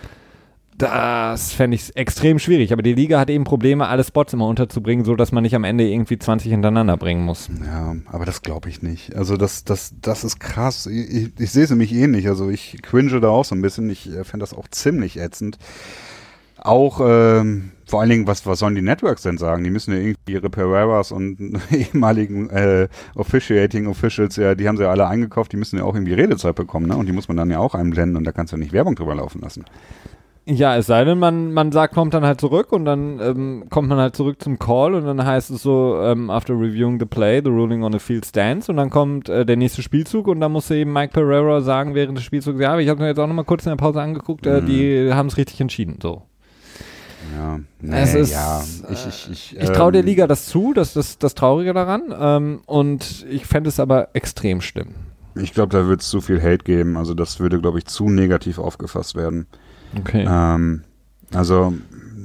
Das fände ich extrem schwierig. Aber die Liga hat eben Probleme, alle Spots immer unterzubringen, so dass man nicht am Ende irgendwie 20 hintereinander bringen muss. Ja, aber das glaube ich nicht. Also das ist krass. Ich sehe es nämlich ähnlich. Also ich cringe da auch so ein bisschen. Ich fände das auch ziemlich ätzend. Auch vor allen Dingen, was sollen die Networks denn sagen? Die müssen ja irgendwie ihre Pereiras und ehemaligen Officiating Officials, ja, die haben sie ja alle eingekauft, die müssen ja auch irgendwie Redezeit bekommen, ne? Und die muss man dann ja auch einblenden und da kannst du ja nicht Werbung drüber laufen lassen. Ja, es sei denn, man sagt, kommt dann halt zurück und dann kommt man halt zurück zum Call und dann heißt es so, after reviewing the play, the ruling on the field stands und dann kommt der nächste Spielzug und dann musste eben Mike Pereira sagen während des Spielzugs, ja, ich habe mir jetzt auch nochmal kurz in der Pause angeguckt, die haben es richtig entschieden, so. Ja, es ist, ich traue der Liga das zu, das ist das Traurige daran und ich fände es aber extrem schlimm. Ich glaube, da wird es zu viel Hate geben, also das würde, glaube ich, zu negativ aufgefasst werden. Okay. Also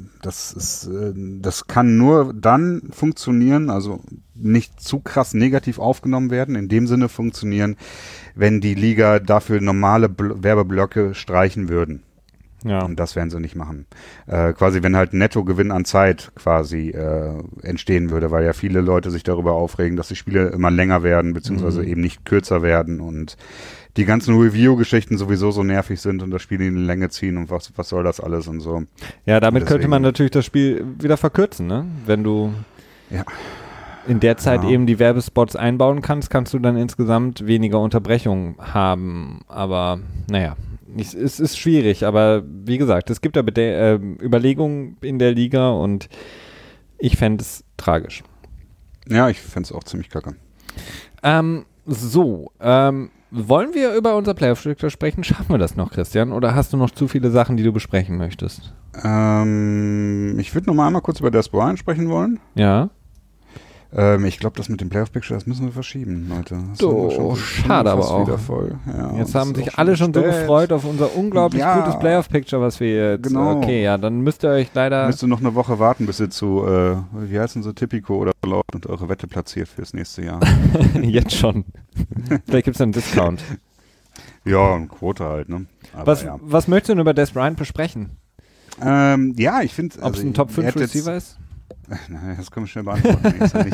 das kann nur dann funktionieren, also nicht zu krass negativ aufgenommen werden, in dem Sinne funktionieren, wenn die Liga dafür normale Werbeblöcke streichen würden. Ja. Und das werden sie nicht machen. Quasi, wenn halt Nettogewinn an Zeit quasi entstehen würde, weil ja viele Leute sich darüber aufregen, dass die Spiele immer länger werden, beziehungsweise eben nicht kürzer werden und die ganzen Review-Geschichten sowieso so nervig sind und das Spiel in die Länge ziehen und was soll das alles und so. Ja, damit könnte man natürlich das Spiel wieder verkürzen, ne? Wenn du in der Zeit eben die Werbespots einbauen kannst, kannst du dann insgesamt weniger Unterbrechungen haben. Aber naja, es ist schwierig, aber wie gesagt, es gibt da Überlegungen in der Liga und ich fände es tragisch. Ja, ich fände es auch ziemlich kacke. Wollen wir über unser Playoff-Stück sprechen? Schaffen wir das noch, Christian? Oder hast du noch zu viele Sachen, die du besprechen möchtest? Ich würde noch mal einmal kurz über Des Bryant sprechen wollen. Ja. Ich glaube, das mit dem Playoff-Picture, das müssen wir verschieben, Leute. Schade aber auch. Ja, jetzt haben sich alle schon so gefreut auf unser unglaublich gutes Playoff-Picture, was wir jetzt... Genau. Okay, ja, dann müsst ihr euch leider... Müsst ihr noch eine Woche warten, bis ihr zu, wie heißen sie, Tipico oder so lauft und eure Wette platziert fürs nächste Jahr. Jetzt schon. Vielleicht gibt es einen Discount. Ja, eine Quote halt, ne? Aber was möchtest du denn über Des Bryant besprechen? Ja, ich finde... Ob es ein Top 5 Receiver ist? Nein, das können wir schnell beantworten.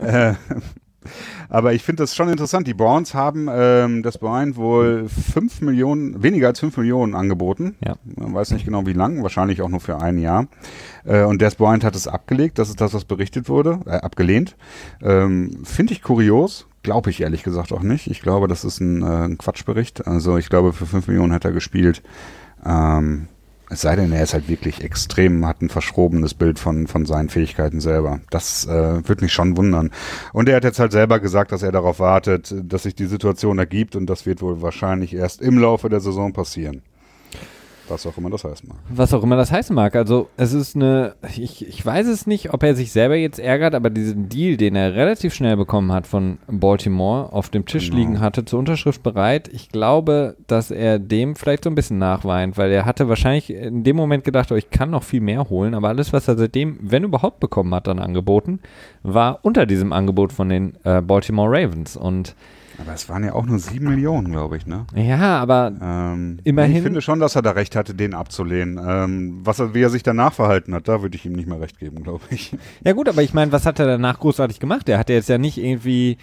Aber ich finde das schon interessant. Die Browns haben Des Bryant wohl weniger als 5 Millionen angeboten. Ja. Man weiß nicht genau wie lang, wahrscheinlich auch nur für ein Jahr. Und Des Bryant hat es abgelegt, das ist das, was berichtet wurde, abgelehnt. Finde ich kurios. Glaube ich ehrlich gesagt auch nicht. Ich glaube, das ist ein Quatschbericht. Also ich glaube, für 5 Millionen hat er gespielt. Es sei denn, er ist halt wirklich extrem, hat ein verschrobenes Bild von seinen Fähigkeiten selber. Das würde mich schon wundern. Und er hat jetzt halt selber gesagt, dass er darauf wartet, dass sich die Situation ergibt und das wird wohl wahrscheinlich erst im Laufe der Saison passieren. Was auch immer das heißen mag. Was auch immer das heißen mag. Also es ist ich weiß es nicht, ob er sich selber jetzt ärgert, aber diesen Deal, den er relativ schnell bekommen hat von Baltimore, auf dem Tisch liegen hatte, zur Unterschrift bereit. Ich glaube, dass er dem vielleicht so ein bisschen nachweint, weil er hatte wahrscheinlich in dem Moment gedacht, ich kann noch viel mehr holen, aber alles, was er seitdem, wenn überhaupt, bekommen hat an Angeboten, war unter diesem Angebot von den Baltimore Ravens und aber es waren ja auch nur 7 Millionen, glaube ich, ne? Ja, aber immerhin. Ich finde schon, dass er da recht hatte, den abzulehnen. Wie er sich danach verhalten hat, da würde ich ihm nicht mehr recht geben, glaube ich. Ja gut, aber ich meine, was hat er danach großartig gemacht? Er hat jetzt ja nicht irgendwie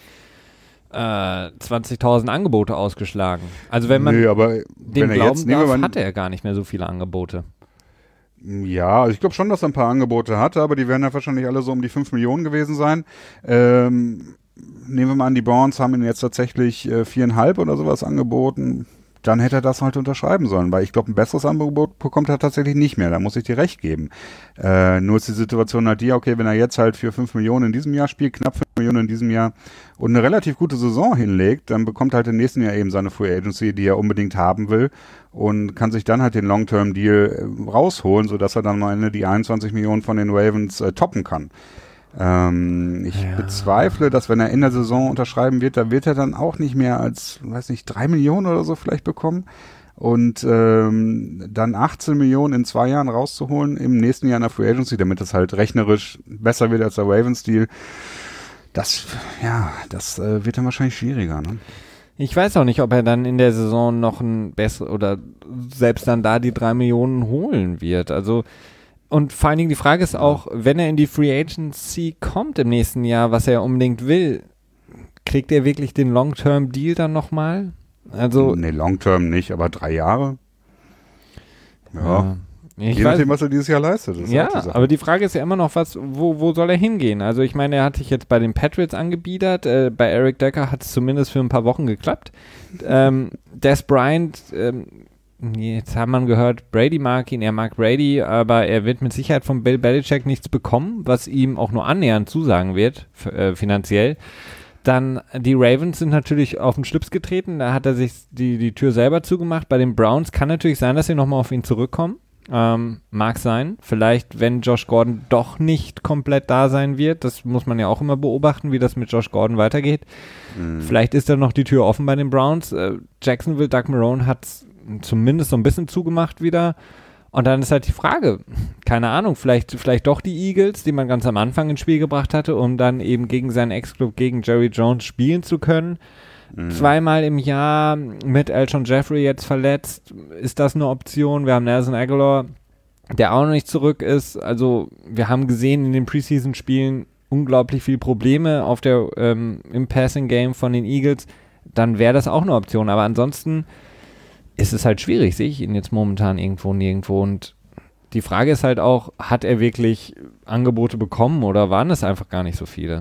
20.000 Angebote ausgeschlagen. Also wenn man dem glauben darf, hatte er gar nicht mehr so viele Angebote. Ja, also ich glaube schon, dass er ein paar Angebote hatte, aber die werden ja wahrscheinlich alle so um die 5 Millionen gewesen sein. Nehmen wir mal an, die Browns haben ihm jetzt tatsächlich 4,5 oder sowas angeboten, dann hätte er das halt unterschreiben sollen, weil ich glaube, ein besseres Angebot bekommt er tatsächlich nicht mehr, da muss ich dir recht geben. Nur ist die Situation halt okay, wenn er jetzt halt für 5 Millionen in diesem Jahr spielt, knapp 5 Millionen in diesem Jahr und eine relativ gute Saison hinlegt, dann bekommt er halt im nächsten Jahr eben seine Free Agency, die er unbedingt haben will und kann sich dann halt den Long-Term-Deal rausholen, sodass er dann mal Ende die 21 Millionen von den Ravens toppen kann. Ich bezweifle, dass wenn er in der Saison unterschreiben wird, da wird er dann auch nicht mehr als, 3 Millionen oder so vielleicht bekommen. Und dann 18 Millionen in 2 Jahren rauszuholen im nächsten Jahr in der Free Agency, damit es halt rechnerisch besser wird als der Ravens-Deal, das wird dann wahrscheinlich schwieriger, ne? Ich weiß auch nicht, ob er dann in der Saison noch ein besseres oder selbst dann da die 3 Millionen holen wird. Also und vor allen Dingen die Frage ist auch, wenn er in die Free Agency kommt im nächsten Jahr, was er unbedingt will, kriegt er wirklich den Long-Term-Deal dann nochmal? Also nee, Long-Term nicht, aber 3 Jahre. Ja. Je nachdem, was er dieses Jahr leistet. Ja, aber die Frage ist ja immer noch, wo soll er hingehen? Also ich meine, er hat sich jetzt bei den Patriots angebiedert, bei Eric Decker hat es zumindest für ein paar Wochen geklappt. Des Bryant, jetzt hat man gehört, Brady mag ihn, er mag Brady, aber er wird mit Sicherheit von Bill Belichick nichts bekommen, was ihm auch nur annähernd zusagen wird, finanziell. Dann die Ravens sind natürlich auf den Schlips getreten, da hat er sich die Tür selber zugemacht. Bei den Browns kann natürlich sein, dass sie nochmal auf ihn zurückkommen. Mag sein. Vielleicht, wenn Josh Gordon doch nicht komplett da sein wird, das muss man ja auch immer beobachten, wie das mit Josh Gordon weitergeht. Vielleicht ist da noch die Tür offen bei den Browns. Jacksonville, Doug Marrone hat zumindest so ein bisschen zugemacht wieder. Und dann ist halt die Frage, keine Ahnung, vielleicht doch die Eagles, die man ganz am Anfang ins Spiel gebracht hatte, um dann eben gegen seinen Ex-Club, gegen Jerry Jones spielen zu können. Zweimal im Jahr mit Alshon Jeffrey jetzt verletzt. Ist das eine Option? Wir haben Nelson Aguilar, der auch noch nicht zurück ist. Also wir haben gesehen in den Preseason-Spielen unglaublich viele Probleme im Passing-Game von den Eagles. Dann wäre das auch eine Option. Aber ansonsten ist es halt schwierig. Sehe ich ihn jetzt momentan nirgendwo. Und die Frage ist halt auch, hat er wirklich Angebote bekommen oder waren es einfach gar nicht so viele?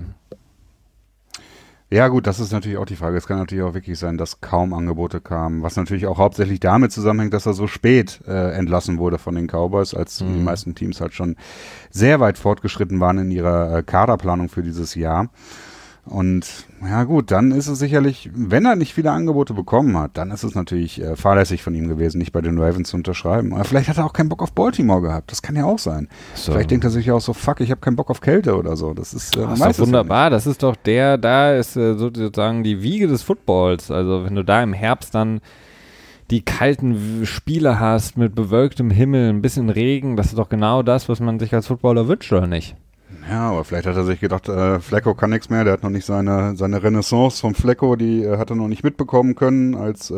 Ja gut, das ist natürlich auch die Frage. Es kann natürlich auch wirklich sein, dass kaum Angebote kamen, was natürlich auch hauptsächlich damit zusammenhängt, dass er so spät entlassen wurde von den Cowboys, als die meisten Teams halt schon sehr weit fortgeschritten waren in ihrer Kaderplanung für dieses Jahr. Und ja gut, dann ist es sicherlich, wenn er nicht viele Angebote bekommen hat, dann ist es natürlich fahrlässig von ihm gewesen, nicht bei den Ravens zu unterschreiben. Aber vielleicht hat er auch keinen Bock auf Baltimore gehabt, das kann ja auch sein. So. Vielleicht denkt er sich ja auch so, fuck, ich habe keinen Bock auf Kälte oder so. Das ist, ist doch wunderbar, das ist doch da ist sozusagen die Wiege des Footballs. Also wenn du da im Herbst dann die kalten Spiele hast mit bewölktem Himmel, ein bisschen Regen, das ist doch genau das, was man sich als Footballer wünscht, oder nicht? Ja, aber vielleicht hat er sich gedacht, Flacco kann nichts mehr, der hat noch nicht seine Renaissance vom Flacco, die hat er noch nicht mitbekommen können,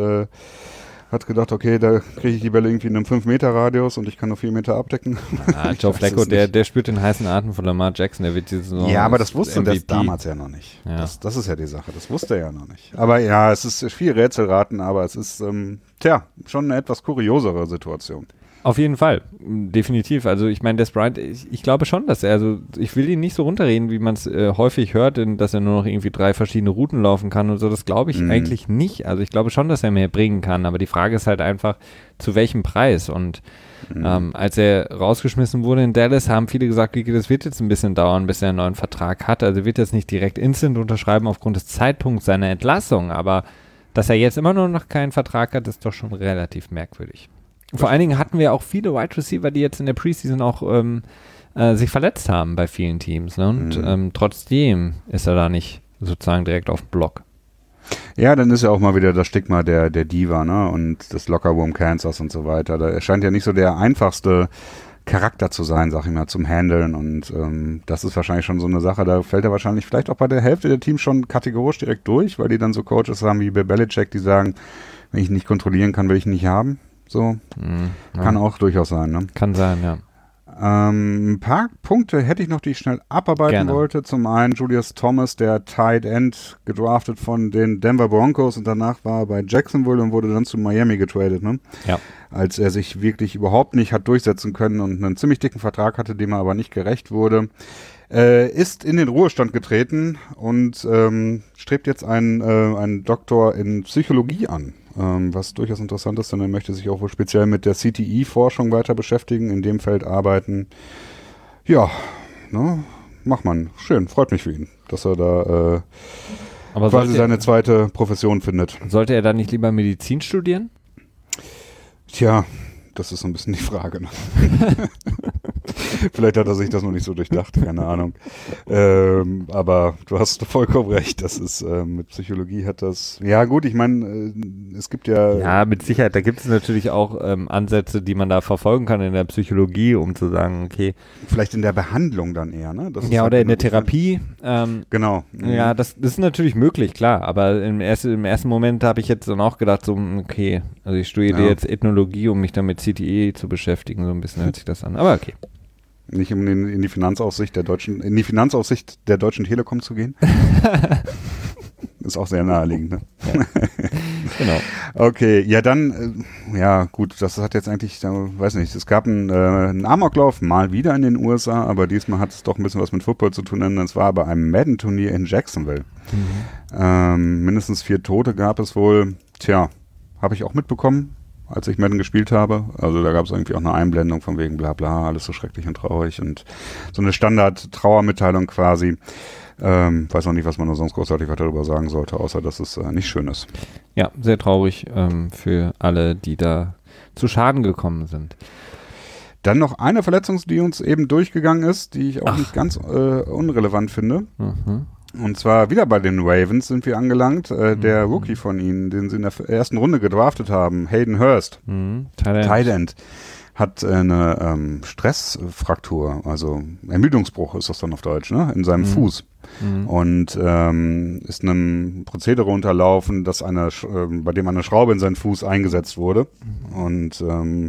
hat gedacht, okay, da kriege ich die Bälle irgendwie in einem 5-Meter-Radius und ich kann nur 4 Meter abdecken. Ja, Joe Flacco, der spürt den heißen Atem von Lamar Jackson, der wird diese Saison. Ja, aber das wusste er damals ja noch nicht. Ja. Das ist ja die Sache, das wusste er ja noch nicht. Aber ja, es ist viel Rätselraten, aber es ist, schon eine etwas kuriosere Situation. Auf jeden Fall, definitiv. Also ich meine, Des Bryant, ich glaube schon, dass ich will ihn nicht so runterreden, wie man es häufig hört, dass er nur noch irgendwie 3 verschiedene Routen laufen kann und so. Das glaube ich eigentlich nicht. Also ich glaube schon, dass er mehr bringen kann, aber die Frage ist halt einfach, zu welchem Preis? Und als er rausgeschmissen wurde in Dallas, haben viele gesagt, das wird jetzt ein bisschen dauern, bis er einen neuen Vertrag hat. Also wird jetzt nicht direkt instant unterschreiben aufgrund des Zeitpunkts seiner Entlassung, aber dass er jetzt immer noch keinen Vertrag hat, ist doch schon relativ merkwürdig. Vor allen Dingen hatten wir auch viele Wide Receiver, die jetzt in der Preseason auch sich verletzt haben bei vielen Teams. Ne? Und trotzdem ist er da nicht sozusagen direkt auf dem Block. Ja, dann ist ja auch mal wieder das Stigma der Diva, ne? Und des Lockerroom Cancers und so weiter. Da scheint ja nicht so der einfachste Charakter zu sein, sag ich mal, zum Handeln. Und das ist wahrscheinlich schon so eine Sache, da fällt er wahrscheinlich vielleicht auch bei der Hälfte der Teams schon kategorisch direkt durch, weil die dann so Coaches haben wie Bill Belichick, die sagen, wenn ich nicht kontrollieren kann, will ich ihn nicht haben. So, kann auch durchaus sein, ne? Kann sein, ja. Ein paar Punkte hätte ich noch, die ich schnell abarbeiten wollte. Zum einen Julius Thomas, der Tight End, gedraftet von den Denver Broncos und danach war er bei Jacksonville und wurde dann zu Miami getradet, ne? Ja. Als er sich wirklich überhaupt nicht hat durchsetzen können und einen ziemlich dicken Vertrag hatte, dem er aber nicht gerecht wurde. Ist in den Ruhestand getreten und strebt jetzt einen Doktor in Psychologie an. Was durchaus interessant ist, denn er möchte sich auch wohl speziell mit der CTE-Forschung weiter beschäftigen, in dem Feld arbeiten. Ja, ne, macht man. Schön, freut mich für ihn, dass er da quasi seine zweite Profession findet. Sollte er dann nicht lieber Medizin studieren? Tja, das ist so ein bisschen die Frage. Ne? Vielleicht hat er sich das noch nicht so durchdacht, keine Ahnung. Aber du hast vollkommen recht, das ist mit Psychologie hat das, ja gut, ich meine, es gibt ja... Ja, mit Sicherheit, da gibt es natürlich auch Ansätze, die man da verfolgen kann in der Psychologie, um zu sagen, okay... Vielleicht in der Behandlung dann eher, ne? Das ja, oder in der Therapie. Genau. Ja, das ist natürlich möglich, klar, aber im ersten Moment habe ich jetzt dann auch gedacht, so, okay, also ich studiere jetzt Ethnologie, um mich dann mit CTE zu beschäftigen, so ein bisschen hört sich das an, aber okay. Nicht um in die Finanzaufsicht der Deutschen Telekom zu gehen. Ist auch sehr naheliegend, ne? Ja. Genau. Okay, ja dann, ja gut, das hat jetzt eigentlich, weiß nicht, es gab einen Amoklauf, mal wieder in den USA, aber diesmal hat es doch ein bisschen was mit Football zu tun, denn es war bei einem Madden-Turnier in Jacksonville. Mindestens 4 Tote gab es wohl. Tja, habe ich auch mitbekommen, als ich Madden gespielt habe. Also da gab es irgendwie auch eine Einblendung von wegen bla bla, alles so schrecklich und traurig und so eine Standard-Trauermitteilung quasi. Weiß auch nicht, was man da sonst großartig weiter darüber sagen sollte, außer dass es nicht schön ist. Ja, sehr traurig für alle, die da zu Schaden gekommen sind. Dann noch eine Verletzung, die uns eben durchgegangen ist, die ich auch nicht ganz unrelevant finde. Und zwar wieder bei den Ravens sind wir angelangt. Der Rookie von ihnen, den sie in der ersten Runde gedraftet haben, Hayden Hurst, Tight End, hat eine Stressfraktur, also Ermüdungsbruch ist das dann auf Deutsch, ne? In seinem Fuß. Und ist einem Prozedere unterlaufen, dass bei dem eine Schraube in seinen Fuß eingesetzt wurde. Und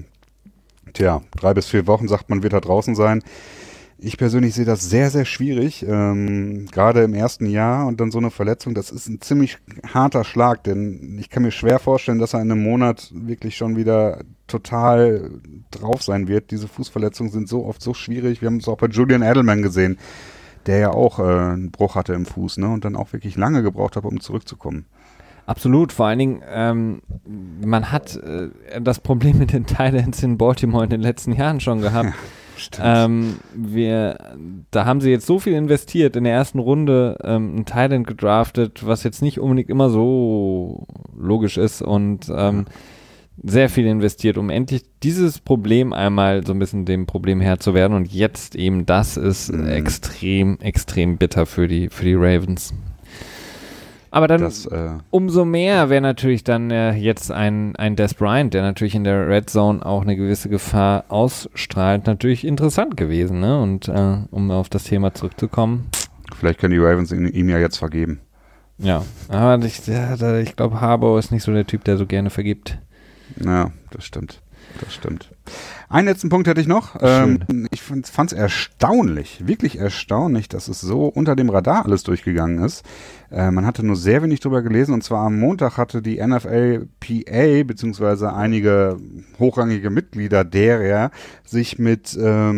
3 bis 4 Wochen, sagt man, wird er draußen sein. Ich persönlich sehe das sehr, sehr schwierig, gerade im ersten Jahr und dann so eine Verletzung, das ist ein ziemlich harter Schlag, denn ich kann mir schwer vorstellen, dass er in einem Monat wirklich schon wieder total drauf sein wird. Diese Fußverletzungen sind so oft so schwierig, wir haben es auch bei Julian Edelman gesehen, der ja auch einen Bruch hatte im Fuß, ne, und dann auch wirklich lange gebraucht hat, um zurückzukommen. Absolut, vor allen Dingen, man hat das Problem mit den Tight Ends in Baltimore in den letzten Jahren schon gehabt. Ja. Da haben sie jetzt so viel investiert, in der ersten Runde einen Tight End gedraftet, was jetzt nicht unbedingt immer so logisch ist und sehr viel investiert, um endlich dieses Problem einmal so ein bisschen dem Problem Herr zu werden und jetzt eben das ist extrem, extrem bitter für die Ravens. Aber dann umso mehr wäre natürlich dann jetzt ein Dez Bryant, der natürlich in der Red Zone auch eine gewisse Gefahr ausstrahlt, natürlich interessant gewesen, ne? Und um auf das Thema zurückzukommen. Vielleicht können die Ravens ihm ja jetzt vergeben. Ja, aber ich glaube, Harbaugh ist nicht so der Typ, der so gerne vergibt. Ja, das stimmt. Einen letzten Punkt hätte ich noch. Ich fand es erstaunlich, wirklich erstaunlich, dass es so unter dem Radar alles durchgegangen ist. Man hatte nur sehr wenig drüber gelesen und zwar am Montag hatte die NFLPA beziehungsweise einige hochrangige Mitglieder derer sich mit der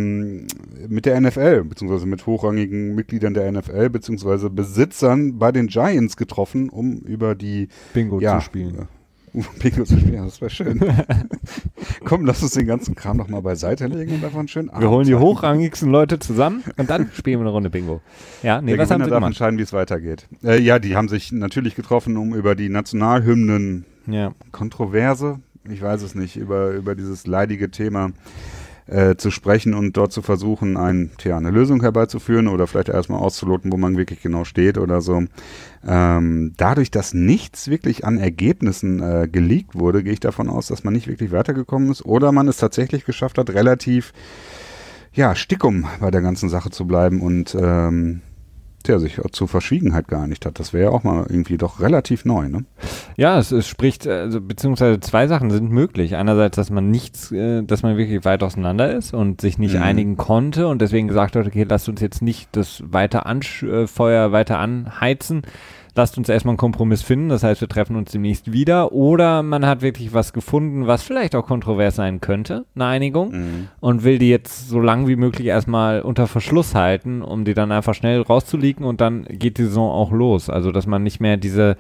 NFL beziehungsweise mit hochrangigen Mitgliedern der NFL beziehungsweise Besitzern bei den Giants getroffen, um über die Bingo zu spielen. Bingo zu spielen, das wäre schön. Komm, lass uns den ganzen Kram noch mal beiseite legen und einfach einen schönen Abend. Wir holen die hochrangigsten Leute zusammen und dann spielen wir eine Runde Bingo. Ja, nee, was haben sie gemacht? Entscheiden, wie es weitergeht. Ja, die haben sich natürlich getroffen, um über die Nationalhymnen Kontroverse, ich weiß es nicht, über dieses leidige Thema zu sprechen und dort zu versuchen, eine Lösung herbeizuführen oder vielleicht erstmal auszuloten, wo man wirklich genau steht oder so. Dadurch, dass nichts wirklich an Ergebnissen geleakt wurde, gehe ich davon aus, dass man nicht wirklich weitergekommen ist oder man es tatsächlich geschafft hat, relativ stickum bei der ganzen Sache zu bleiben und sich zur Verschwiegenheit geeinigt hat. Das wäre ja auch mal irgendwie doch relativ neu, ne? Ja, es spricht, beziehungsweise 2 Sachen sind möglich. Einerseits, dass man wirklich weit auseinander ist und sich nicht einigen konnte und deswegen gesagt hat, okay, lasst uns jetzt nicht das Feuer weiter anheizen, lasst uns erstmal einen Kompromiss finden, das heißt, wir treffen uns demnächst wieder oder man hat wirklich was gefunden, was vielleicht auch kontrovers sein könnte, eine Einigung und will die jetzt so lang wie möglich erstmal unter Verschluss halten, um die dann einfach schnell rauszuleaken und dann geht die Saison auch los, also dass man nicht mehr diese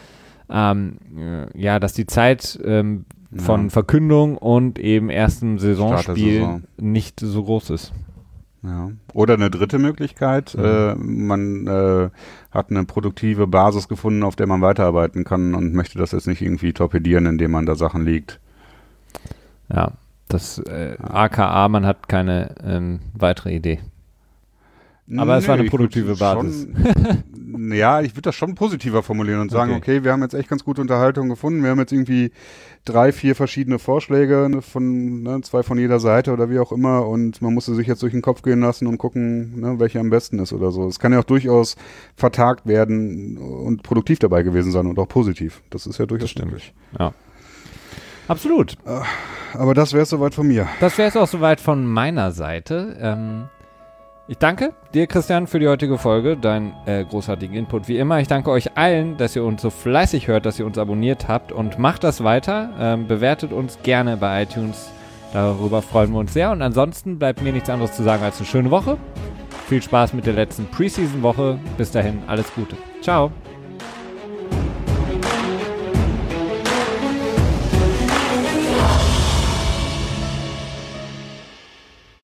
dass die Zeit von Verkündung und eben erstem Saisonspiel nicht so groß ist. Ja. Oder eine dritte Möglichkeit, man hat eine produktive Basis gefunden, auf der man weiterarbeiten kann und möchte das jetzt nicht irgendwie torpedieren, indem man da Sachen liegt. Ja, das aka, man hat keine weitere Idee. Aber es war eine produktive Basis. Ja, ich würde das schon positiver formulieren und sagen, okay, wir haben jetzt echt ganz gute Unterhaltung gefunden. Wir haben jetzt irgendwie 3, 4 verschiedene Vorschläge von 2 von jeder Seite oder wie auch immer und man musste sich jetzt durch den Kopf gehen lassen und gucken, welcher am besten ist oder so. Es kann ja auch durchaus vertagt werden und produktiv dabei gewesen sein und auch positiv. Das ist ja durchaus möglich. Ja. Absolut. Aber das wäre es soweit von mir. Das wäre es auch soweit von meiner Seite. Ich danke dir, Christian, für die heutige Folge, deinen großartigen Input wie immer. Ich danke euch allen, dass ihr uns so fleißig hört, dass ihr uns abonniert habt und macht das weiter. Bewertet uns gerne bei iTunes. Darüber freuen wir uns sehr. Und ansonsten bleibt mir nichts anderes zu sagen als eine schöne Woche. Viel Spaß mit der letzten Preseason-Woche. Bis dahin, alles Gute. Ciao.